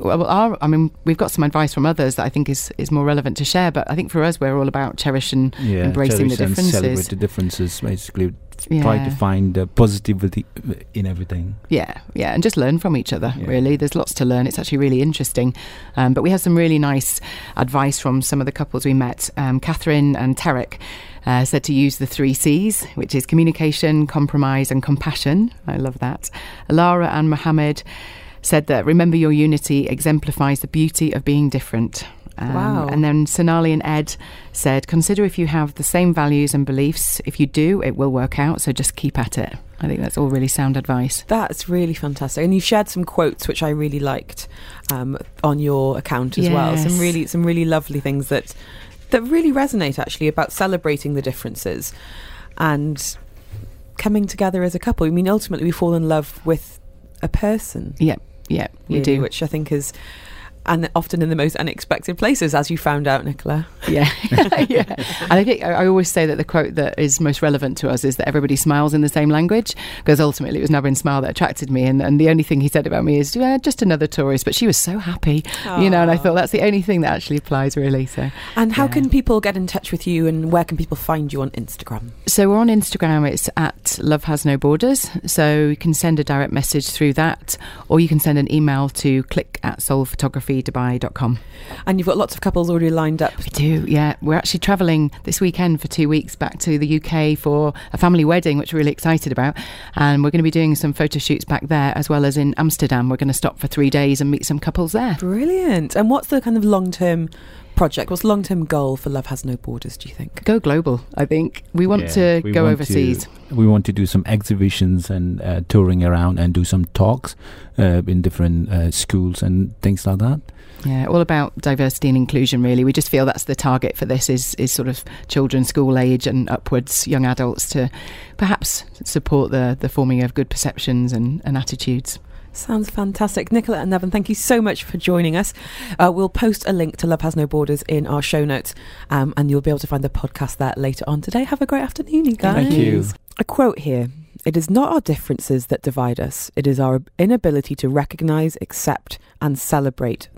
we've got some advice from others that I think is more relevant to share, but I think for us, we're all about cherish and embracing the differences. And celebrate the differences, basically. Try to find positivity in everything. Yeah, and just learn from each other, really. There's lots to learn. It's actually really interesting. But we have some really nice advice from some of the couples we met. Catherine and Tarek said to use the 3 C's, which is communication, compromise and compassion. I love that. Lara and Mohammed said that remember your unity exemplifies the beauty of being different. Wow. And then Sonali and Ed said, consider if you have the same values and beliefs. If you do, it will work out, so just keep at it. I think that's all really sound advice. That's really fantastic. And you shared some quotes which I really liked on your account as well. Some really lovely things that really resonate, actually, about celebrating the differences and coming together as a couple. I mean, ultimately we fall in love with a person. Yeah, you do. Which I think is... and often in the most unexpected places, as you found out, Nicola. Yeah. And I think I always say that the quote that is most relevant to us is that everybody smiles in the same language, because ultimately it was Nabin's smile that attracted me, and the only thing he said about me is, just another tourist, but she was so happy, and I thought that's the only thing that actually applies, really. So. And how can people get in touch with you, and where can people find you on Instagram? So we're on Instagram, it's at Love Has No Borders, so you can send a direct message through that, or you can send an email to click@soulphotographydubai.com. And you've got lots of couples already lined up. We do, yeah. We're actually travelling this weekend for 2 weeks back to the UK for a family wedding, which we're really excited about. And we're going to be doing some photo shoots back there, as well as in Amsterdam. We're going to stop for 3 days and meet some couples there. Brilliant. And what's the kind of long-term project? What's the long-term goal for Love Has No Borders, do you think? Go global, I think. We want to go overseas. We want to do some exhibitions and touring around and do some talks in different schools and things like that. Yeah, all about diversity and inclusion, really. We just feel that's the target for this, is sort of children school age and upwards, young adults, to perhaps support the forming of good perceptions and attitudes. Sounds fantastic. Nicola and Nabin, thank you so much for joining us. We'll post a link to Love Has No Borders in our show notes, and you'll be able to find the podcast there later on today. Have a great afternoon, you guys. Thank you. A quote here. It is not our differences that divide us. It is our inability to recognise, accept and celebrate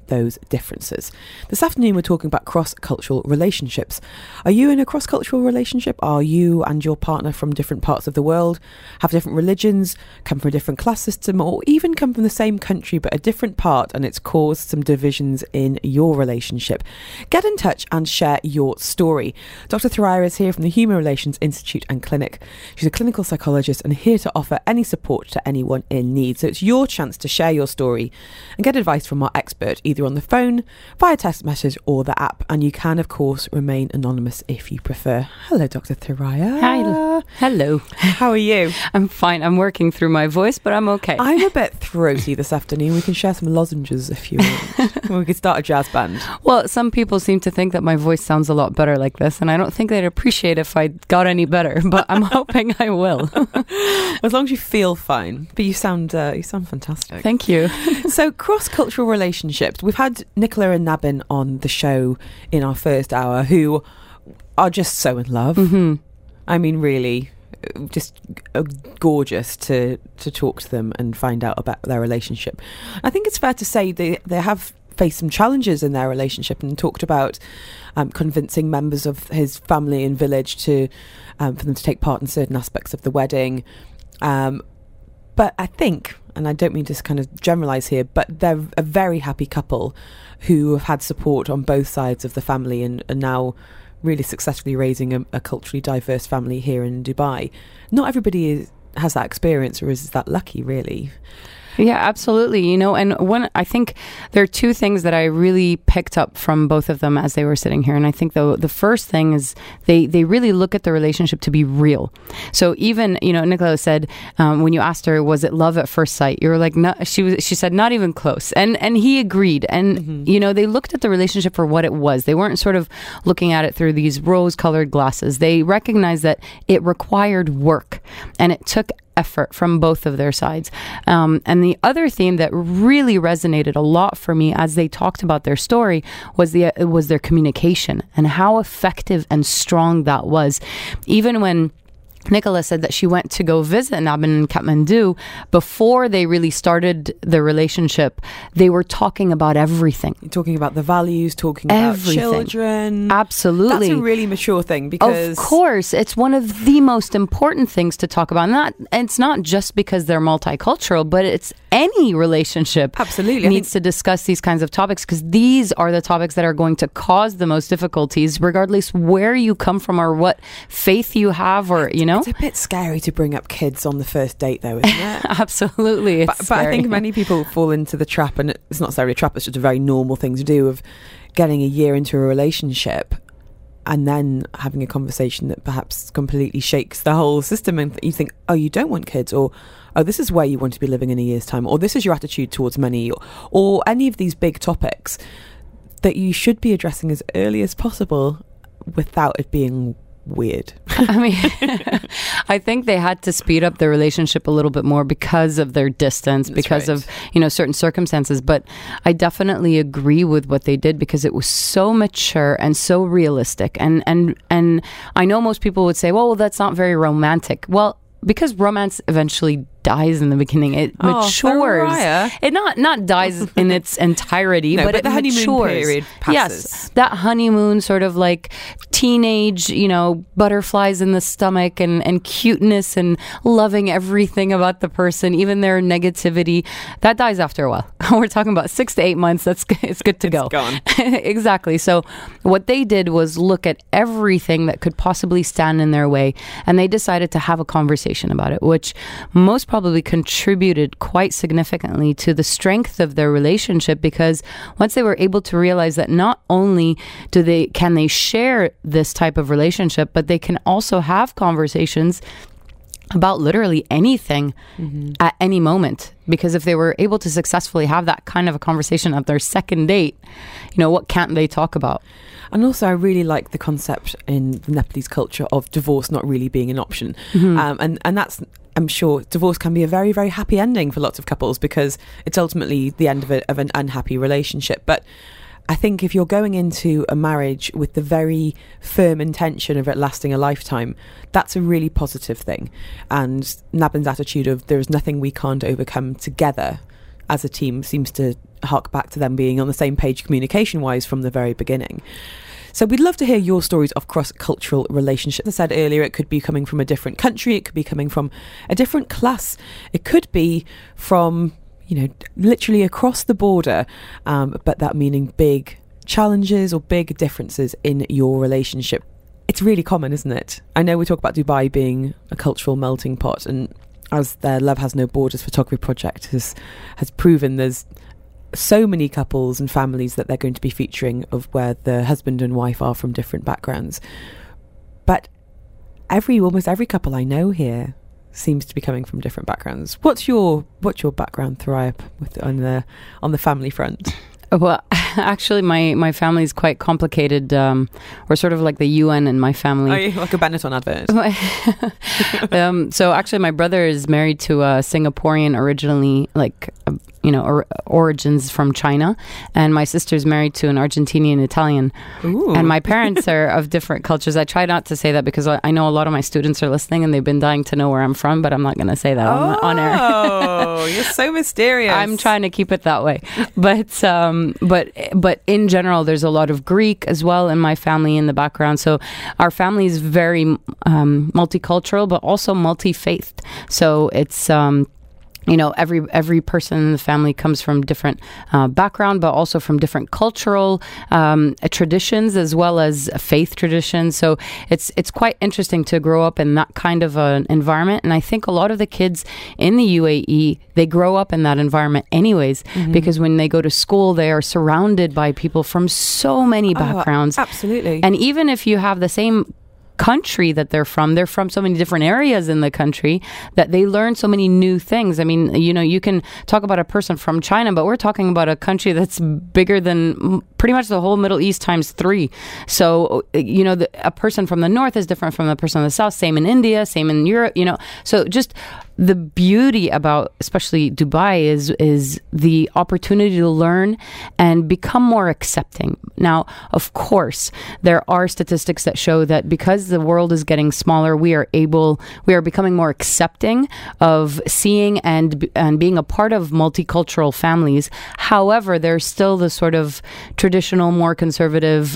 those differences. This afternoon we're talking about cross-cultural relationships. Are you in a cross-cultural relationship? Are you and your partner from different parts of the world, have different religions, come from a different class system, or even come from the same country but a different part, and it's caused some divisions in your relationship? Get in touch and share your story. Dr. Thoraiya is here from the Human Relations Institute and Clinic. She's a clinical psychologist and here to offer any support to anyone in need. So it's your chance to share your story and get advice from our expert, either on the phone, via text message or the app. And you can, of course, remain anonymous if you prefer. Hello, Dr. Thoraiya. Hi. Hello. How are you? I'm fine. I'm working through my voice, but I'm okay. I'm a bit throaty this afternoon. We can share some lozenges if you want. We could start a jazz band. Well, some people seem to think that my voice sounds a lot better like this, and I don't think they'd appreciate if I got any better, but I'm hoping I will. As long as you feel fine. But you sound fantastic. Thank you. So, cross-cultural relationships. We've had Nicola and Nabin on the show in our first hour, who are just so in love. Mm-hmm. I mean, really, just gorgeous to talk to them and find out about their relationship. I think it's fair to say they have faced some challenges in their relationship, and talked about convincing members of his family and village to for them to take part in certain aspects of the wedding. But I think, and I don't mean to kind of generalise here, but they're a very happy couple who have had support on both sides of the family and are now really successfully raising a culturally diverse family here in Dubai. Not everybody has that experience or is that lucky, really. Yeah, absolutely. You know, and I think there are two things that I really picked up from both of them as they were sitting here. And I think the first thing is they really look at the relationship to be real. So even, you know, Nicola said, when you asked her, was it love at first sight? You were like, no, she said, not even close. And he agreed. And, you know, they looked at the relationship for what it was. They weren't sort of looking at it through these rose-colored glasses. They recognized that it required work and it took effort from both of their sides. And the other theme that really resonated a lot for me as they talked about their story was their communication and how effective and strong that was. Even when Nicola said that she went to go visit Nabin in Kathmandu, before they really started the relationship, they were talking about everything. Talking about the values, talking about children. Absolutely. That's a really mature thing because... Of course, it's one of the most important things to talk about. And it's not just because they're multicultural, but it's any relationship needs to discuss these kinds of topics, because these are the topics that are going to cause the most difficulties, regardless where you come from or what faith you have, or, you know. It's a bit scary to bring up kids on the first date, though, isn't it? Absolutely. But I think many people fall into the trap, and it's not necessarily a trap, it's just a very normal thing to do, of getting a year into a relationship and then having a conversation that perhaps completely shakes the whole system, and you think, oh, you don't want kids, or oh, this is where you want to be living in a year's time, or this is your attitude towards money, or any of these big topics that you should be addressing as early as possible without it being weird. I mean, I think they had to speed up their relationship a little bit more because of their distance, because of, you know, certain circumstances. But I definitely agree with what they did, because it was so mature and so realistic. And I know most people would say, well, that's not very romantic. Well, because romance eventually dies in the beginning, it matures. It not dies in its entirety, no, but it the honeymoon matures. Period passes. Yes, that honeymoon sort of like teenage, you know, butterflies in the stomach and cuteness and loving everything about the person, even their negativity, that dies after a while. We're talking about 6 to 8 months. It's good to go. It's gone. Exactly. So what they did was look at everything that could possibly stand in their way, and they decided to have a conversation about it, which most probably contributed quite significantly to the strength of their relationship, because once they were able to realize that not only can they share this type of relationship, but they can also have conversations about literally anything at any moment. Because if they were able to successfully have that kind of a conversation at their second date, you know, what can't they talk about? And also, I really like the concept in the Nepalese culture of divorce not really being an option. And that's, I'm sure, divorce can be a very, very happy ending for lots of couples, because it's ultimately the end of an unhappy relationship. But I think if you're going into a marriage with the very firm intention of it lasting a lifetime, that's a really positive thing. And Nabin's attitude of there is nothing we can't overcome together as a team seems to hark back to them being on the same page communication-wise from the very beginning. So we'd love to hear your stories of cross-cultural relationships. As I said earlier, it could be coming from a different country, it could be coming from a different class, it could be from, literally across the border, but that meaning big challenges or big differences in your relationship. It's really common, isn't it? I know we talk about Dubai being a cultural melting pot, and as their Love Has No Borders photography project has proven, there's so many couples and families that they're going to be featuring of where the husband and wife are from different backgrounds. But almost every couple I know here seems to be coming from different backgrounds. What's your background, Thoraya, on the family front? Well, actually, my family is quite complicated. We're sort of like the UN in my family. Are you like a Benetton advert? So actually, my brother is married to a Singaporean originally, origins from China, and my sister's married to an Argentinian Italian. Ooh. And my parents are of different cultures. I try not to say that because I know a lot of my students are listening and they've been dying to know where I'm from, but I'm not going to say that on air. Oh, you're so mysterious. I'm trying to keep it that way. But in general, there's a lot of Greek as well in my family in the background. So our family is very multicultural, but also multi-faithed. So it's every person in the family comes from different background, but also from different cultural traditions as well as faith traditions. So it's quite interesting to grow up in that kind of an environment. And I think a lot of the kids in the UAE, they grow up in that environment anyways, because when they go to school, they are surrounded by people from so many backgrounds. Absolutely. And even if you have the same country that they're from so many different areas in the country that they learn so many new things. I mean, you can talk about a person from China, but we're talking about a country that's bigger than pretty much the whole Middle East times 3. So, a person from the north is different from the person in the south, same in India, same in Europe, so just the beauty about especially Dubai is the opportunity to learn and become more accepting. Now, of course, there are statistics that show that because the world is getting smaller, we are becoming more accepting of seeing and being a part of multicultural families. However, there's still the sort of traditional, more conservative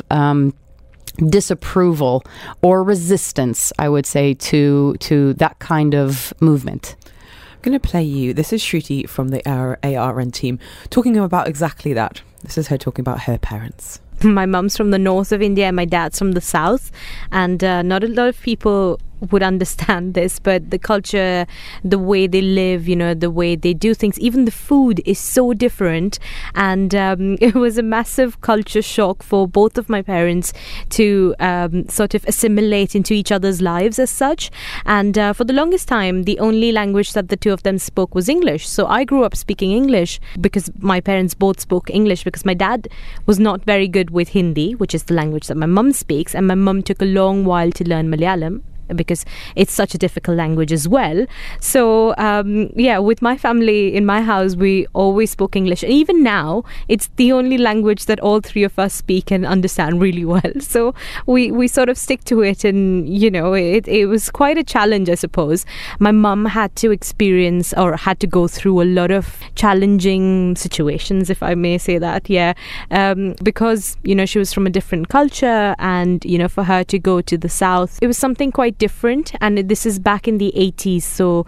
disapproval or resistance, I would say, to that kind of movement. I'm going to play you. This is Shruti from the ARN team talking about exactly that. This is her talking about her parents. My mum's from the north of India and my dad's from the south, and not a lot of people would understand this, but the culture, the way they live, the way they do things, even the food is so different. And it was a massive culture shock for both of my parents to sort of assimilate into each other's lives as such. And for the longest time, the only language that the two of them spoke was English. So I grew up speaking English because my parents both spoke English, because my dad was not very good with Hindi, which is the language that my mum speaks, and my mum took a long while to learn Malayalam because it's such a difficult language as well. So with my family in my house, we always spoke English, and even now it's the only language that all three of us speak and understand really well. So we sort of stick to it, and it was quite a challenge, I suppose. My mum had to experience or had to go through a lot of challenging situations, if I may say that, because she was from a different culture, and for her to go to the south, it was something quite different. And this is back in the 80s, so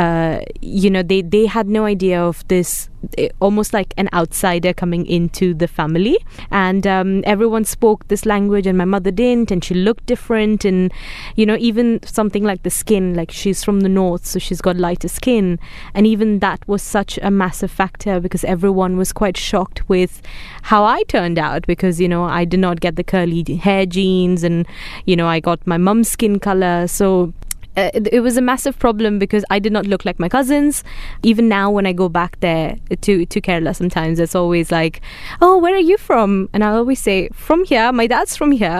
they had no idea of this, almost like an outsider coming into the family, and everyone spoke this language and my mother didn't, and she looked different, and even something like the skin, like she's from the north, so she's got lighter skin, and even that was such a massive factor because everyone was quite shocked with how I turned out, because I did not get the curly hair genes, and I got my mum's skin color. So it was a massive problem because I did not look like my cousins. Even now when I go back there to Kerala, sometimes it's always like, oh, where are you from? And I always say, from here, my dad's from here,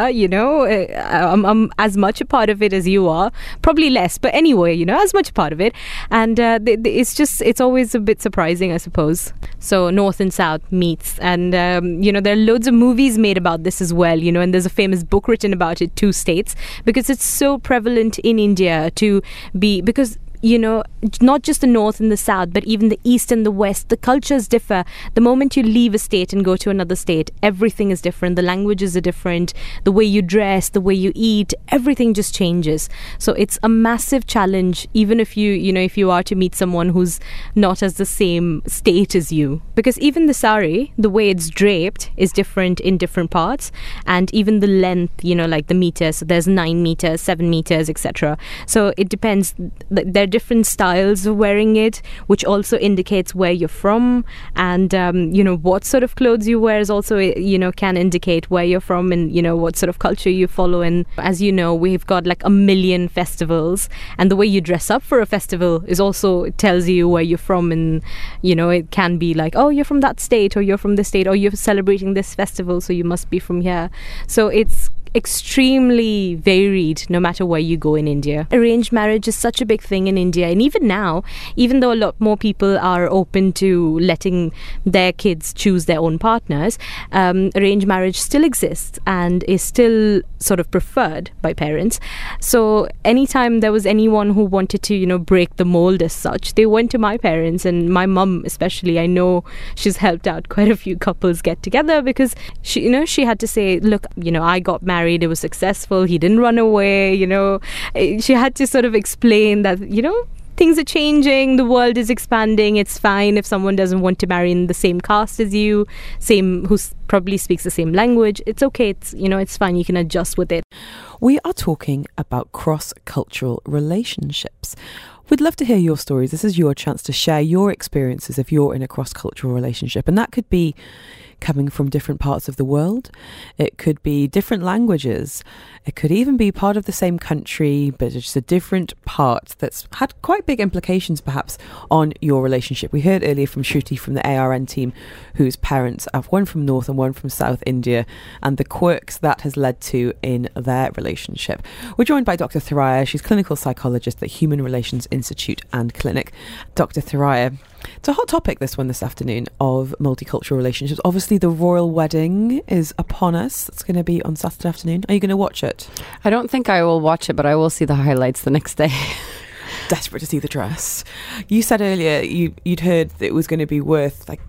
I'm as much a part of it as you are, probably less, but anyway, as much a part of it. And it's always a bit surprising, I suppose. So north and south meets, and there are loads of movies made about this as well, and there's a famous book written about it, Two States, because it's so prevalent in India to be, because not just the north and the south, but even the east and the west, the cultures differ. The moment you leave a state and go to another state, everything is different. The languages are different. The way you dress, the way you eat, everything just changes. So it's a massive challenge, even if if you are to meet someone who's not as the same state as you. Because even the sari, the way it's draped is different in different parts, and even the length, like the meters. So there's 9 meters, 7 meters, etc. So it depends. There are different styles of wearing it, which also indicates where you're from, and what sort of clothes you wear is also can indicate where you're from and what sort of culture you follow. And as you know, we've got like 1 million festivals, and the way you dress up for a festival is also, it tells you where you're from, and it can be like, oh, you're from that state, or you're from this state, or you're celebrating this festival, so you must be from here. So it's extremely varied no matter where you go in India. Arranged marriage is such a big thing in India, and even now, even though a lot more people are open to letting their kids choose their own partners, arranged marriage still exists and is still sort of preferred by parents. So anytime there was anyone who wanted to break the mold as such, they went to my parents, and my mum especially. I know she's helped out quite a few couples get together, because she had to say, look, I got married, it was successful, he didn't run away, she had to sort of explain that things are changing, the world is expanding, it's fine if someone doesn't want to marry in the same caste as you, who probably speaks the same language. It's okay, it's fine, you can adjust with it. We are talking about cross-cultural relationships. We'd love to hear your stories. This is your chance to share your experiences if you're in a cross-cultural relationship, and that could be coming from different parts of the world. It could be different languages. It could even be part of the same country, but just a different part that's had quite big implications perhaps on your relationship. We heard earlier from Shruti from the ARN team, whose parents have one from North and one from South India, and the quirks that has led to in their relationship. We're joined by Dr. Thoraiya. She's clinical psychologist at Human Relations Institute and Clinic. Dr. Thoraiya, it's a hot topic, this afternoon, of multicultural relationships. Obviously, the royal wedding is upon us. It's going to be on Saturday afternoon. Are you going to watch it? I don't think I will watch it, but I will see the highlights the next day. Desperate to see the dress. You said earlier you'd heard that it was going to be worth like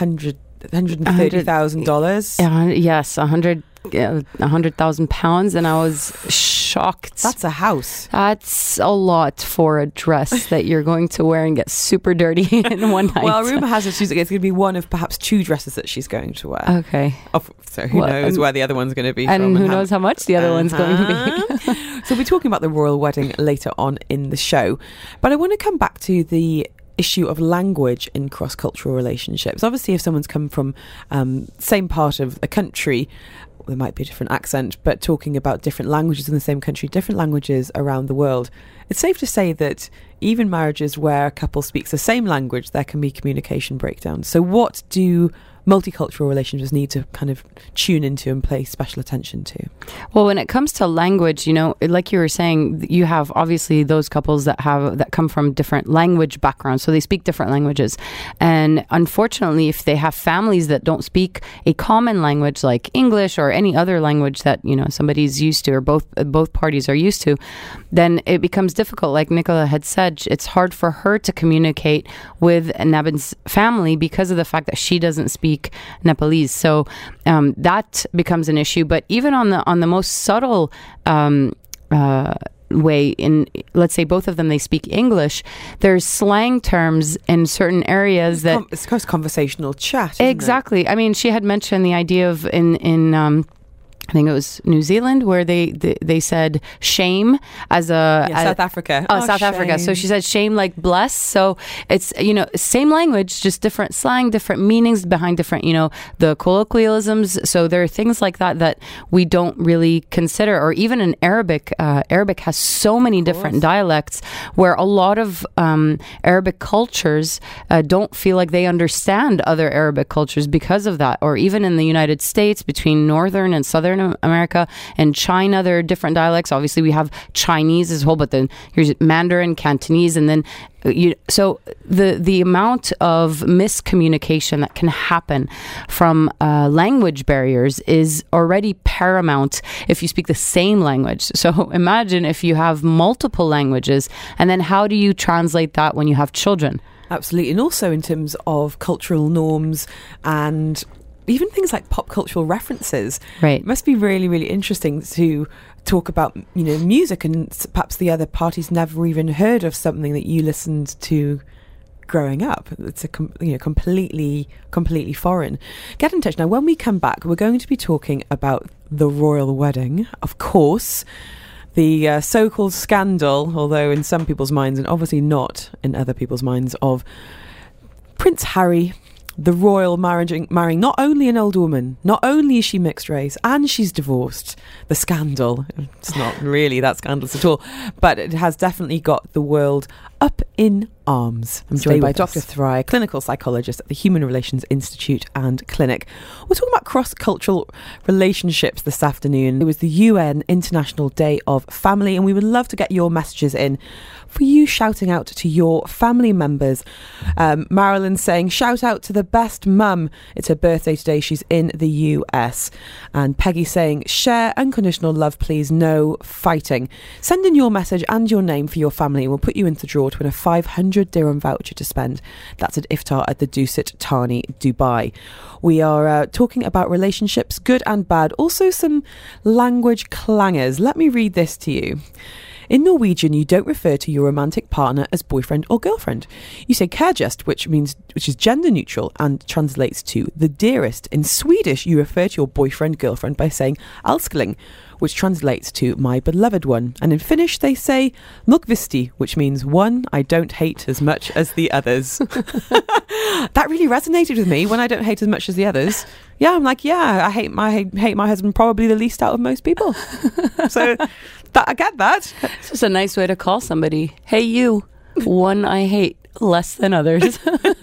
$130,000. Yes, £100,000, and I was shocked. That's a house. That's a lot for a dress that you're going to wear and get super dirty in one night. Well, rumour has it it's going to be one of perhaps 2 dresses that she's going to wear. Okay. So who knows where the other one's going to be and from. Who knows how much the other one's going to be. So we're talking about the royal wedding later on in the show. But I want to come back to the issue of language in cross-cultural relationships. Obviously, if someone's come from same part of a country, there might be a different accent, but talking about different languages in the same country, different languages around the world, it's safe to say that even marriages where a couple speaks the same language, there can be communication breakdowns. So what do multicultural relationships need to kind of tune into and pay special attention to? Well, when it comes to language, like you were saying, you have obviously those couples that come from different language backgrounds, so they speak different languages. And unfortunately, if they have families that don't speak a common language like English or any other language that somebody's used to, or both parties are used to, then it becomes difficult. Like Nicola had said, it's hard for her to communicate with Nabin's family because of the fact that she doesn't speak Nepalese. So that becomes an issue. But even on the most subtle way, in let's say both of them, they speak English, there's slang terms in certain areas that it's conversational chat. Exactly. I mean, she had mentioned the idea of in I think it was New Zealand, where they said shame as South Africa. South Africa. So she said shame like bless. So it's, same language, just different slang, different meanings behind different, the colloquialisms. So there are things like that we don't really consider. Or even in Arabic, Arabic has so many different dialects where a lot of Arabic cultures don't feel like they understand other Arabic cultures because of that. Or even in the United States, between northern and southern Southern America and China, there are different dialects. Obviously, we have Chinese as well, but then here's Mandarin, Cantonese, and then so the amount of miscommunication that can happen from language barriers is already paramount if you speak the same language. So imagine if you have multiple languages, and then how do you translate that when you have children? Absolutely. And also in terms of cultural norms and even things like pop cultural references. Right. It must be really, really interesting to talk about, music, and perhaps the other party's never even heard of something that you listened to growing up. It's completely foreign. Get in touch. Now, when we come back, we're going to be talking about the royal wedding, of course, the so-called scandal, although in some people's minds, and obviously not in other people's minds, of Prince Harry, the royal marrying not only an old woman, not only is she mixed race, and she's divorced. The scandal, it's not really that scandalous at all, but it has definitely got the world up in arms. I'm joined by Dr. Thry, clinical psychologist at the Human Relations Institute and Clinic. We're talking about cross-cultural relationships this afternoon. It was the UN International Day of Family, and we would love to get your messages in for you shouting out to your family members. Marilyn saying, shout out to the best mum. It's her birthday today. She's in the US. And Peggy saying, share unconditional love, please. No fighting. Send in your message and your name for your family, and we'll put you into the draw to win a 500 dirham voucher to spend. That's at Iftar at the Dusit Thani, Dubai. We are talking about relationships, good and bad. Also some language clangers. Let me read this to you. In Norwegian, you don't refer to your romantic partner as boyfriend or girlfriend. You say kæreste, which is gender neutral and translates to the dearest. In Swedish, you refer to your boyfriend, girlfriend by saying älskling, which translates to my beloved one. And in Finnish, they say mukvisti, which means one I don't hate as much as the others. That really resonated with me, when I don't hate as much as the others. Yeah, I'm like, I hate my husband probably the least out of most people. So I get that. It's just a nice way to call somebody. Hey, you, one I hate less than others.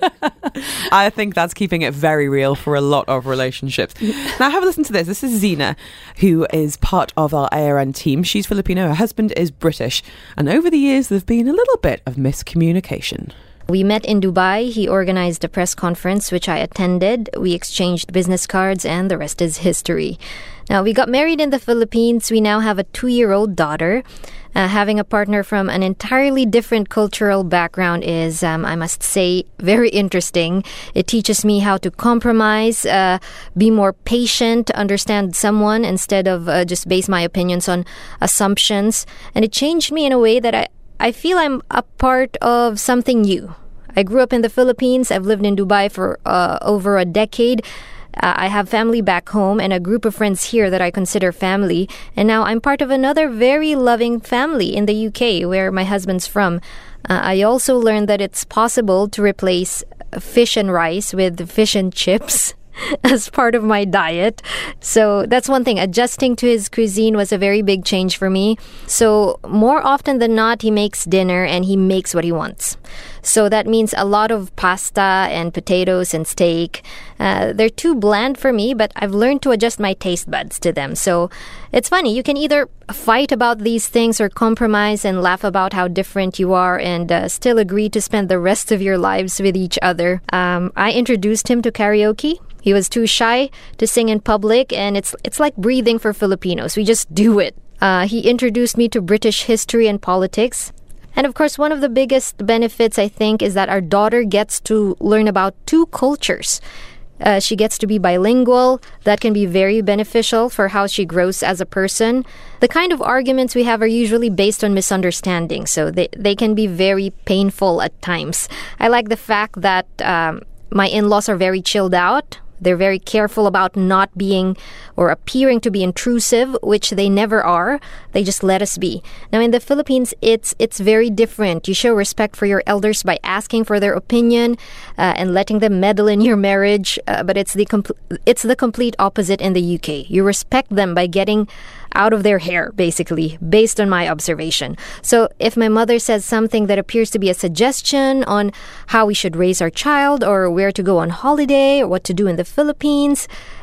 I think that's keeping it very real for a lot of relationships. Now have a listen to this. This is Zina, who is part of our ARN team. She's Filipino, her husband is British, and over the years there's been a little bit of miscommunication. We met in Dubai. He organized a press conference, which I attended. We exchanged business cards, and the rest is history. Now, we got married in the Philippines. We now have a 2-year-old daughter. Having a partner from an entirely different cultural background is, I must say, very interesting. It teaches me how to compromise, be more patient, understand someone instead of just base my opinions on assumptions. And it changed me in a way that I feel I'm a part of something new. I grew up in the Philippines. I've lived in Dubai for over a decade. I have family back home and a group of friends here that I consider family. And now I'm part of another very loving family in the UK, where my husband's from. I also learned that it's possible to replace fish and rice with fish and chips as part of my diet. So that's one thing. Adjusting to his cuisine was a very big change for me. So more often than not, he makes dinner and he makes what he wants. So that means a lot of pasta and potatoes and steak. They're too bland for me, but I've learned to adjust my taste buds to them. So it's funny. You can either fight about these things or compromise and laugh about how different you are and still agree to spend the rest of your lives with each other. I introduced him to karaoke. He was too shy to sing in public, and it's like breathing for Filipinos. We just do it. He introduced me to British history and politics. And of course, one of the biggest benefits, I think, is that our daughter gets to learn about two cultures. She gets to be bilingual. That can be very beneficial for how she grows as a person. The kind of arguments we have are usually based on misunderstanding, so they can be very painful at times. I like the fact that my in-laws are very chilled out. They're very careful about not being or appearing to be intrusive, which they never are. They just let us be. Now, in the Philippines, it's very different. You show respect for your elders by asking for their opinion and letting them meddle in your marriage. But it's the complete opposite in the UK. You respect them by getting out of their hair, basically, based on my observation. So if my mother says something that appears to be a suggestion on how we should raise our child or where to go on holiday or what to do in the Philippines,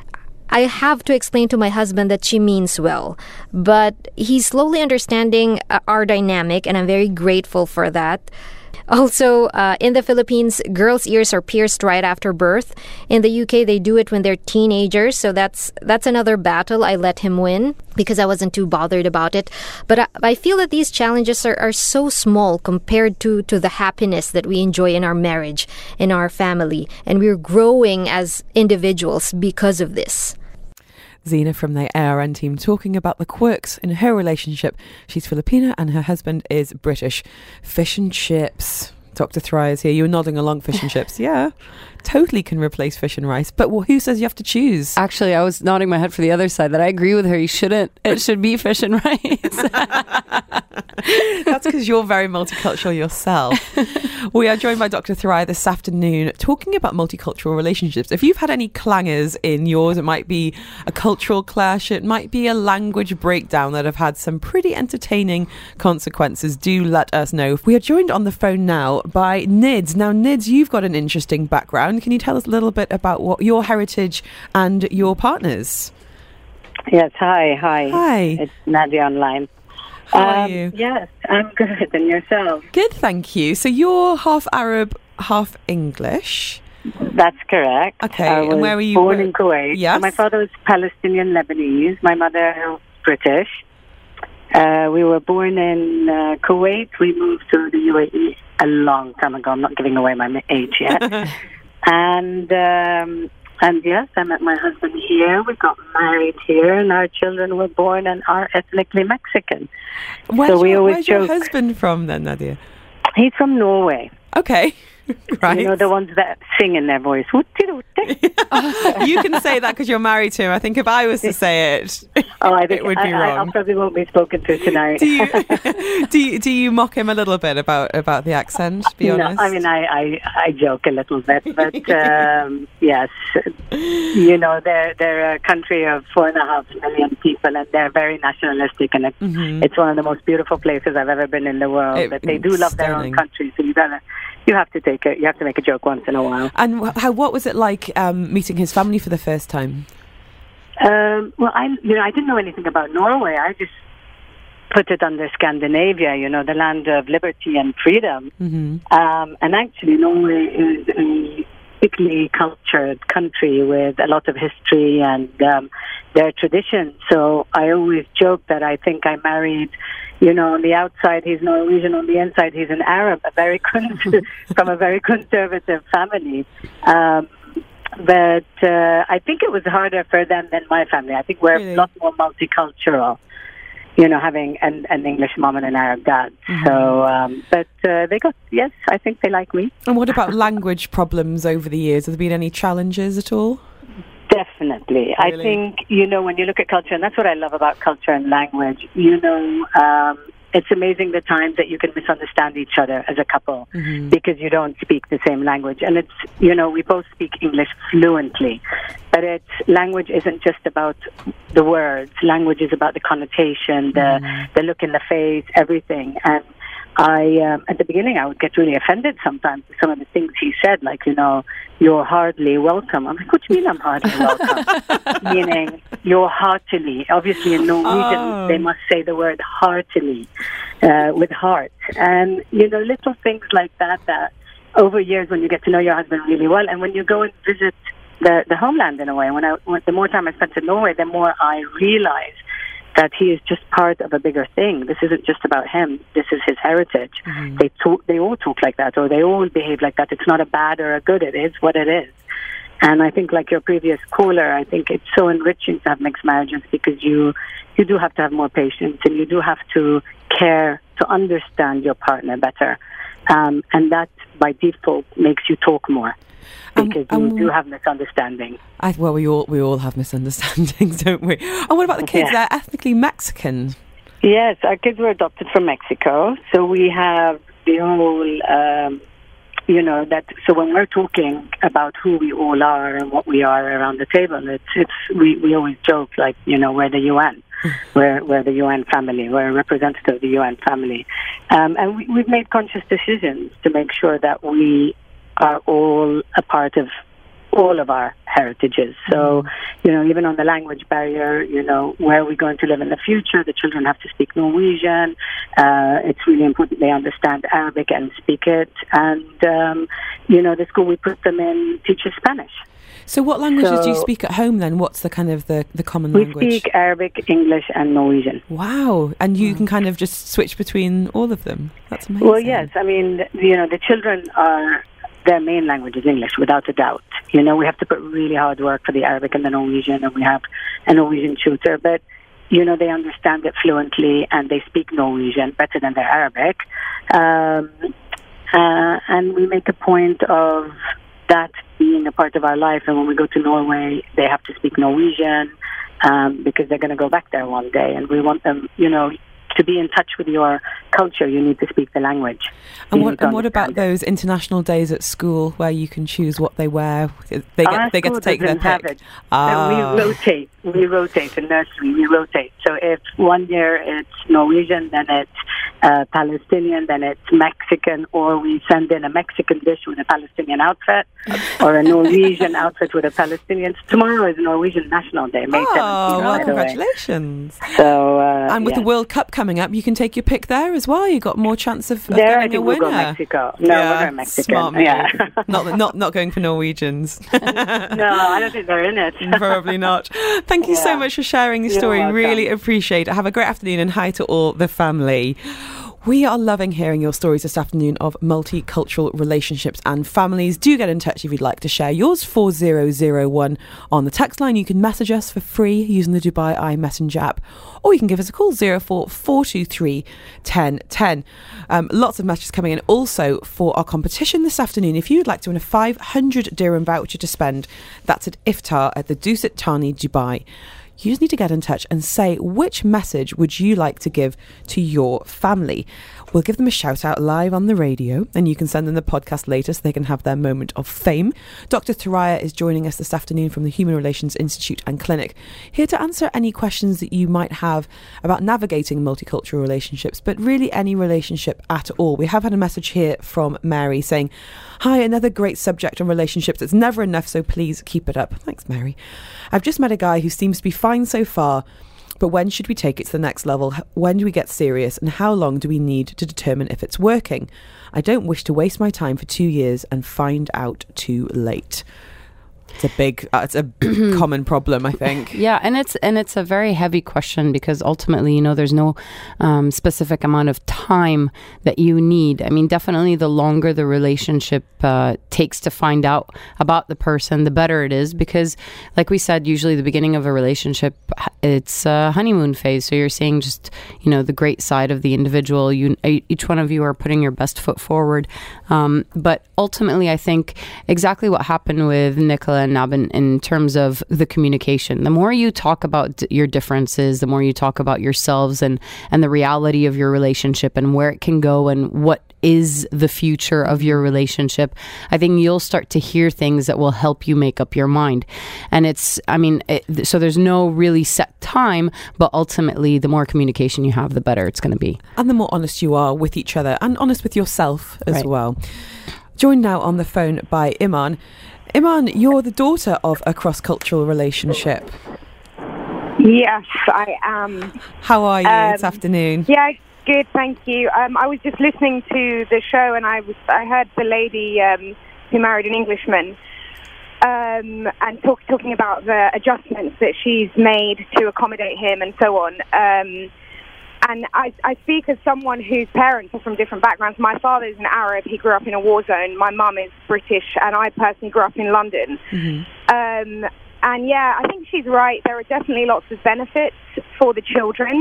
I have to explain to my husband that she means well. But he's slowly understanding our dynamic, and I'm very grateful for that. Also, in the Philippines, girls' ears are pierced right after birth. In the UK, they do it when they're teenagers, so that's another battle I let him win because I wasn't too bothered about it. But I feel that these challenges are so small compared to the happiness that we enjoy in our marriage, in our family, and we're growing as individuals because of this. Zena from the ARN team talking about the quirks in her relationship. She's Filipina and her husband is British. Fish and chips. Dr. Thry is here. You were nodding along, fish and chips. Yeah, totally can replace fish and rice. But who says you have to choose? Actually, I was nodding my head for the other side that I agree with her. You shouldn't. It should be fish and rice. That's because you're very multicultural yourself. We are joined by Dr. Thry this afternoon talking about multicultural relationships. If you've had any clangers in yours, it might be a cultural clash, it might be a language breakdown that have had some pretty entertaining consequences. Do let us know. We are joined on the phone now by Nids. Now, Nids, you've got an interesting background. Can you tell us a little bit about what your heritage and your partners? Yes, hi. Hi. It's Nadia online. How are you? Yes, I'm good. And yourself? Good, thank you. So you're half Arab, half English? That's correct. Okay, and where were you? Born in Kuwait. Yes. So my father was Palestinian Lebanese. My mother was British. We were born in Kuwait. We moved to the UAE a long time ago. I'm not giving away my age yet. And yes, I met my husband here. We got married here, and our children were born and are ethnically Mexican. Where's your husband from then, Nadia? He's from Norway. Okay. Right. You know, the ones that sing in their voice. You can say that because you're married to him. I think if I was to say it, I think it would be wrong. I probably won't be spoken to tonight. Do you mock him a little bit about the accent? Be honest. No, I mean, I joke a little bit, but yes, you know, they're a country of 4.5 million people, and they're very nationalistic, and it's one of the most beautiful places I've ever been in the world. But they do love their own country, so you have to make a joke once in a while. And what was it like meeting his family for the first time? Well, I didn't know anything about Norway. I just put it under Scandinavia, you know, the land of liberty and freedom. And actually, Norway is a thickly cultured country with a lot of history and their traditions. So I always joke that I think I married, you know, on the outside he's Norwegian, on the inside he's an Arab, from a very conservative family. But I think it was harder for them than my family. I think we're a lot more multicultural, you know, having an English mom and an Arab dad. So, but yes, I think they like me. And what about language problems over the years? Have there been any challenges at all? Definitely. Really? I think, you know, when you look at culture, and that's what I love about culture and language, you know, it's amazing the times that you can misunderstand each other as a couple because you don't speak the same language. And it's, you know, we both speak English fluently, but language isn't just about the words. Language is about the connotation, the look in the face, everything. And at the beginning, I would get really offended sometimes with some of the things he said, like, you know, you're hardly welcome. I'm like, what do you mean I'm hardly welcome? Meaning, you're heartily. Obviously, in Norwegian, they must say the word heartily, with heart. And, you know, little things like that over years when you get to know your husband really well, and when you go and visit the homeland in a way, the more time I spent in Norway, the more I realized that he is just part of a bigger thing. This isn't just about him. This is his heritage. They all talk like that, or they all behave like that. It's not a bad or a good. It is what it is. And I think, like your previous caller, I think it's so enriching to have mixed marriages because you do have to have more patience, and you do have to care to understand your partner better. And that, by default, makes you talk more. Because you do have misunderstanding. Well, we all have misunderstandings, don't we? And what about the kids? They're ethnically Mexican. Yes, our kids were adopted from Mexico. So we have the whole, you know, that. So when we're talking about who we all are and what we are around the table, we always joke, like, you know, we're the UN. We're the UN family. We're a representative of the UN family. And we've made conscious decisions to make sure that we are all a part of all of our heritages. So, even on the language barrier, where are we going to live in the future? The children have to speak Norwegian. It's really important they understand Arabic and speak it. And, the school we put them in teaches Spanish. So what languages do you speak at home then? What's the kind of the common language? We speak Arabic, English and Norwegian. Wow. And you can kind of just switch between all of them. That's amazing. Well, yes. I mean, the children their main language is English, without a doubt. We have to put really hard work for the Arabic and the Norwegian, and we have a Norwegian tutor. But, they understand it fluently and they speak Norwegian better than their Arabic. And we make a point of that being a part of our life. And when we go to Norway, they have to speak Norwegian because they're going to go back there one day. And we want them, to be in touch with your culture, you need to speak the language. And what about those international days at school where you can choose what they wear? They get to take their pick. We rotate in nursery. We rotate. So if one year it's Norwegian, then it's Palestinian, then it's Mexican, or we send in a Mexican dish with a Palestinian outfit, or a Norwegian outfit with a Palestinian. Tomorrow is Norwegian National Day, May 17th. Well, congratulations! So, and with the World Cup coming up, you can take your pick there as well. You got more chance of getting a winner. We'll go Mexico. No, we're going Mexican. Smart move. Yeah. not going for Norwegians. No, I don't think they're in it. Probably not. Thank you so much for sharing your story. Really appreciate it. Have a great afternoon, and hi to all the family. We are loving hearing your stories this afternoon of multicultural relationships and families. Do get in touch if you'd like to share yours. 4001 on the text line. You can message us for free using the Dubai iMessenger app, or you can give us a call 04423 1010. Lots of messages coming in also for our competition this afternoon. If you'd like to win a 500 dirham voucher to spend, that's at Iftar at the Dusit Thani, Dubai. You just need to get in touch and say which message would you like to give to your family. We'll give them a shout out live on the radio, and you can send them the podcast later so they can have their moment of fame. Dr. Thuraya is joining us this afternoon from the Human Relations Institute and Clinic, here to answer any questions that you might have about navigating multicultural relationships, but really any relationship at all. We have had a message here from Mary saying, "Hi, another great subject on relationships. It's never enough, so please keep it up." Thanks, Mary. "I've just met a guy who seems to be fine so far, but when should we take it to the next level? When do we get serious, and how long do we need to determine if it's working? I don't wish to waste my time for 2 years and find out too late." It's a common problem, I think. Yeah, and it's a very heavy question because ultimately, there's no specific amount of time that you need. I mean, definitely the longer the relationship takes to find out about the person, the better it is, because like we said, usually the beginning of a relationship, it's a honeymoon phase. So you're seeing just, the great side of the individual. Each one of you are putting your best foot forward. But ultimately, I think exactly what happened with Nicola and Nabin in terms of the communication. The more you talk about your differences, the more you talk about yourselves and the reality of your relationship and where it can go and what is the future of your relationship, I think you'll start to hear things that will help you make up your mind. And so there's no really set time, but ultimately the more communication you have, the better it's going to be. And the more honest you are with each other and honest with yourself as well. Joined now on the phone by Iman. Iman, you're the daughter of a cross-cultural relationship. Yes, I am. How are you this afternoon? Yeah, good, thank you. I was just listening to the show, and I heard the lady who married an Englishman and talking about the adjustments that she's made to accommodate him and so on. And I speak as someone whose parents are from different backgrounds. My father's an Arab. He grew up in a war zone. My mum is British, and I personally grew up in London. Mm-hmm. And yeah, I think she's right. There are definitely lots of benefits for the children.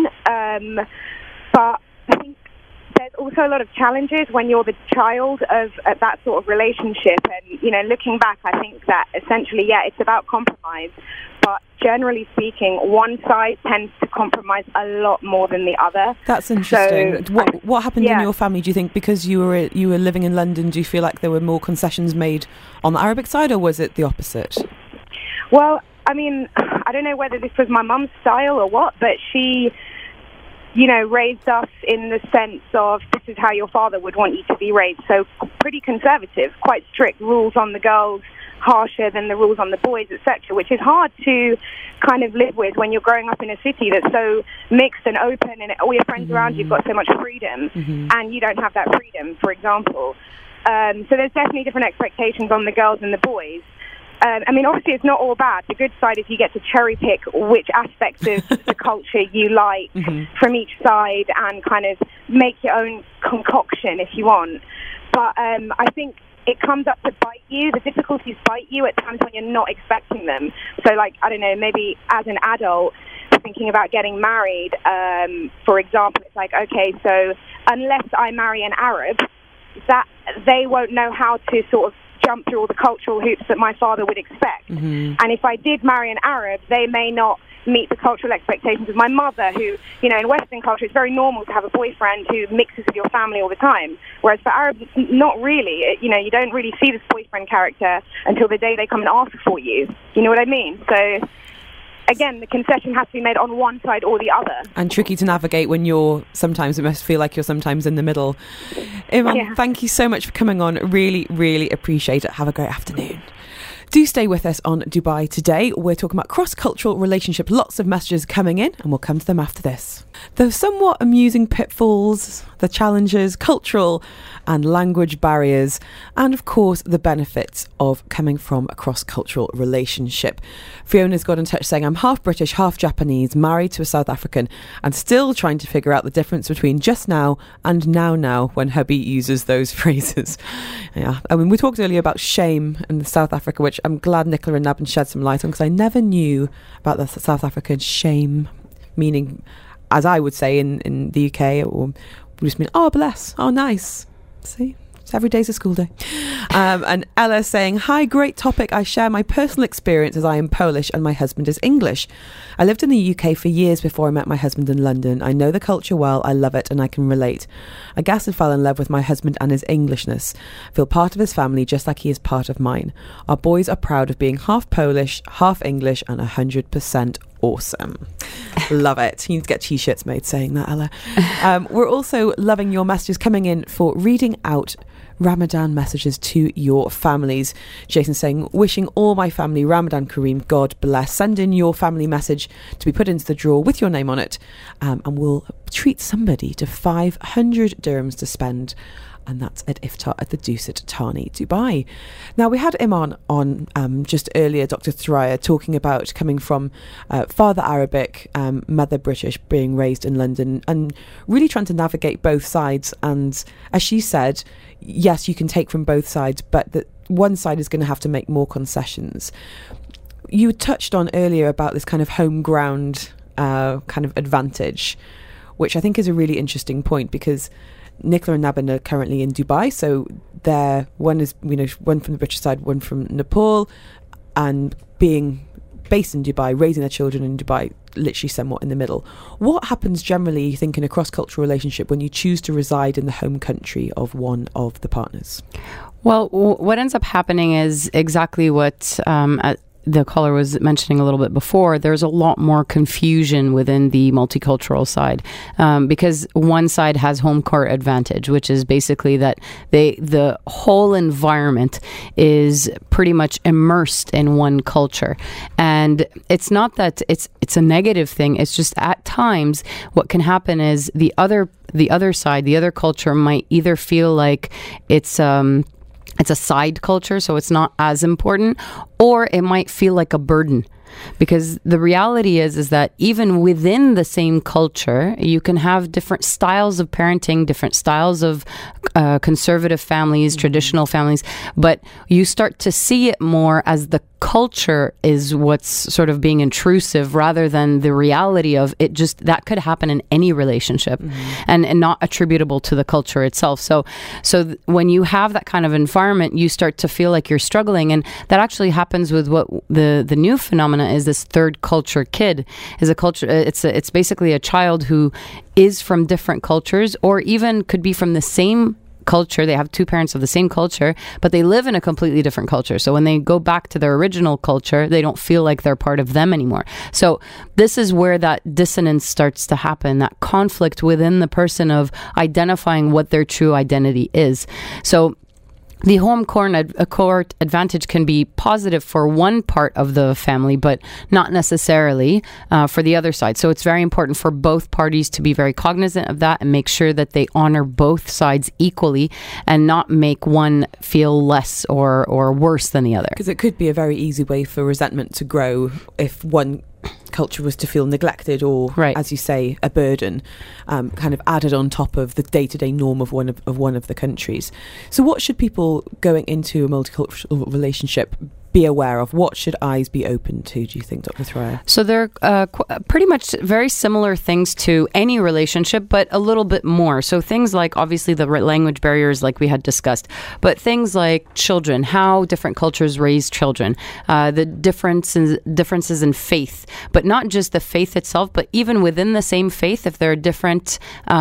But I think there's also a lot of challenges when you're the child of that sort of relationship. And, looking back, I think that essentially, it's about compromise. But generally speaking, one side tends to compromise a lot more than the other. That's interesting. So, what happened in your family, do you think? Because you were living in London, do you feel like there were more concessions made on the Arabic side, or was it the opposite? Well, I mean, I don't know whether this was my mum's style or what, but she, raised us in the sense of this is how your father would want you to be raised. So pretty conservative, quite strict rules on the girls, harsher than the rules on the boys, etc., which is hard to kind of live with when you're growing up in a city that's so mixed and open, and all your friends around you've got so much freedom, and you don't have that freedom, for example. So there's definitely different expectations on the girls and the boys. I mean, obviously, it's not all bad. The good side is you get to cherry pick which aspects of the culture you like from each side and kind of make your own concoction if you want. But I think it comes up to bite you. The difficulties bite you at times when you're not expecting them. So, like, I don't know, maybe as an adult thinking about getting married, for example, it's like, okay, so unless I marry an Arab, that they won't know how to sort of jump through all the cultural hoops that my father would expect. And if I did marry an Arab, they may not meet the cultural expectations of my mother, who, you know, in Western culture, it's very normal to have a boyfriend who mixes with your family all the time. Whereas for Arabs, it's not really. You know, you don't really see this boyfriend character until the day they come and ask for you. You know what I mean? So, again, the concession has to be made on one side or the other. And tricky to navigate when sometimes it must feel like you're sometimes in the middle. Iman, thank you so much for coming on. Really, really appreciate it. Have a great afternoon. Do stay with us on Dubai Today. We're talking about cross-cultural relationship. Lots of messages coming in, and we'll come to them after this. The somewhat amusing pitfalls, the challenges, cultural and language barriers, and of course the benefits of coming from a cross-cultural relationship. Fiona's got in touch saying, I'm half British, half Japanese, married to a South African, and still trying to figure out the difference between just now and now when hubby uses those phrases. Yeah, I mean, we talked earlier about shame in South Africa, which I'm glad Nicola and Nabin shed some light on, because I never knew about the South African shame, meaning, as I would say in the UK, or we just mean, oh, bless, oh, nice. See? Every day's a school day. And Ella saying, hi, great topic. I share my personal experience as I am Polish and my husband is English. I lived in the UK for years before I met my husband in London. I know the culture well, I love it, and I can relate. I guess I fell in love with my husband and his Englishness. I feel part of his family just like he is part of mine. Our boys are proud of being half Polish, half English, and 100% awesome. Love it. You need to get t-shirts made saying that, Ella. We're also loving your messages coming in for reading out Ramadan messages to your families. Jason saying, wishing all my family Ramadan Kareem, God bless. Send in your family message to be put into the drawer with your name on it, and we'll treat somebody to 500 dirhams to spend, and that's at Iftar at the Dusit Thani, Dubai. Now, we had Iman on just earlier, Dr. Thuraya, talking about coming from father Arabic, mother British, being raised in London, and really trying to navigate both sides. And as she said, yes, you can take from both sides, but that one side is going to have to make more concessions. You touched on earlier about this kind of home ground kind of advantage, which I think is a really interesting point, because Nicola and Nabin are currently in Dubai, so one is, you know, one from the British side, one from Nepal, and being based in Dubai, raising their children in Dubai, literally somewhat in the middle. What happens generally, you think, in a cross-cultural relationship when you choose to reside in the home country of one of the partners? Well, what ends up happening is exactly what the caller was mentioning a little bit before. There's a lot more confusion within the multicultural side, because one side has home court advantage, which is basically that the whole environment is pretty much immersed in one culture. And it's not that it's a negative thing. It's just at times what can happen is the other side, the other culture might either feel like it's a side culture, so it's not as important, or it might feel like a burden. Because the reality is that even within the same culture, you can have different styles of parenting, different styles of conservative families, traditional families, but you start to see it more as the culture is what's sort of being intrusive, rather than the reality of it. Just that could happen in any relationship, and not attributable to the culture itself. So when you have that kind of environment, you start to feel like you're struggling, and that actually happens with what the new phenomena is. This third culture kid is a culture. It's basically a child who is from different cultures, or even could be from the same culture. They have two parents of the same culture, but they live in a completely different culture. So when they go back to their original culture, they don't feel like they're part of them anymore. So this is where that dissonance starts to happen, that conflict within the person of identifying what their true identity is. So the home court advantage can be positive for one part of the family, but not necessarily for the other side. So it's very important for both parties to be very cognizant of that and make sure that they honor both sides equally and not make one feel less or worse than the other. Because it could be a very easy way for resentment to grow if one culture was to feel neglected or, as you say, a burden kind of added on top of the day-to-day norm of one of the countries. So what should people going into a multicultural relationship be aware of? What should eyes be open to, do you think, Dr. Thuraier? So they're pretty much very similar things to any relationship, but a little bit more. So things like, obviously, the language barriers like we had discussed, but things like children, how different cultures raise children, the differences in faith, but not just the faith itself, but even within the same faith, if there are different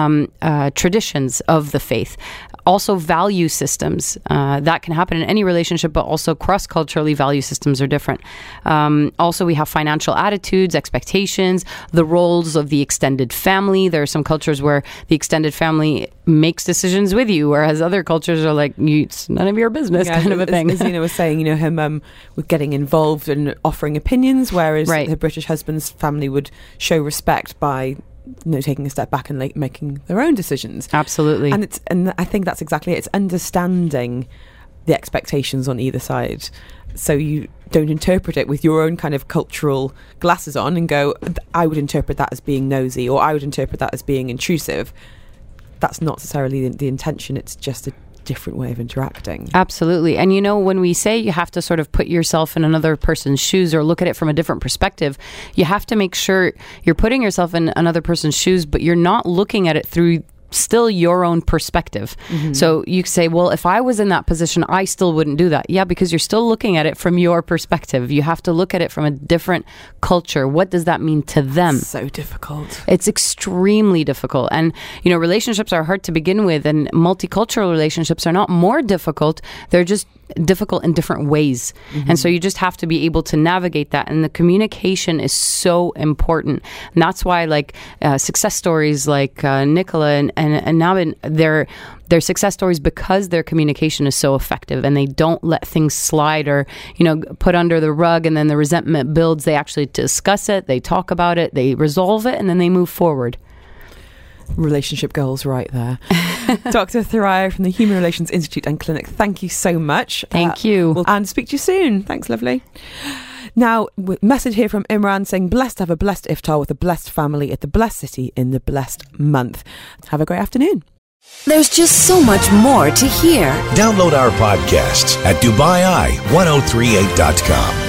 traditions of the faith. Also value systems. That can happen in any relationship, but also cross-culturally value systems are different. Also, we have financial attitudes, expectations, the roles of the extended family. There are some cultures where the extended family makes decisions with you, whereas other cultures are like, it's none of your business, kind of a thing. As Zina was saying, her mum was getting involved and offering opinions, whereas her British husband's family would show respect by taking a step back and making their own decisions. Absolutely. And I think that's exactly it. It's understanding the expectations on either side, so you don't interpret it with your own kind of cultural glasses on and go, I would interpret that as being nosy, or I would interpret that as being intrusive. That's not necessarily the intention. It's just a different way of interacting. Absolutely. And when we say you have to sort of put yourself in another person's shoes or look at it from a different perspective, you have to make sure you're putting yourself in another person's shoes, but you're not looking at it through still your own perspective. Mm-hmm. So you say, well, if I was in that position, I still wouldn't do that. Yeah, because you're still looking at it from your perspective. You have to look at it from a different culture. What does that mean to them? It's so difficult. It's extremely difficult. And, relationships are hard to begin with, and multicultural relationships are not more difficult. They're just difficult in different ways. Mm-hmm. And so you just have to be able to navigate that. And the communication is so important. And that's why success stories like Nicola and Nabin, they're success stories because their communication is so effective and they don't let things slide or, put under the rug and then the resentment builds. They actually discuss it, they talk about it, they resolve it, and then they move forward. Relationship goals right there. Dr. Thuraier from the Human Relations Institute and Clinic, thank you so much. Thank you. And speak to you soon. Thanks, lovely. Now, message here from Imran saying, blessed to have a blessed iftar with a blessed family at the blessed city in the blessed month. Have a great afternoon. There's just so much more to hear. Download our podcasts at DubaiEye1038.com.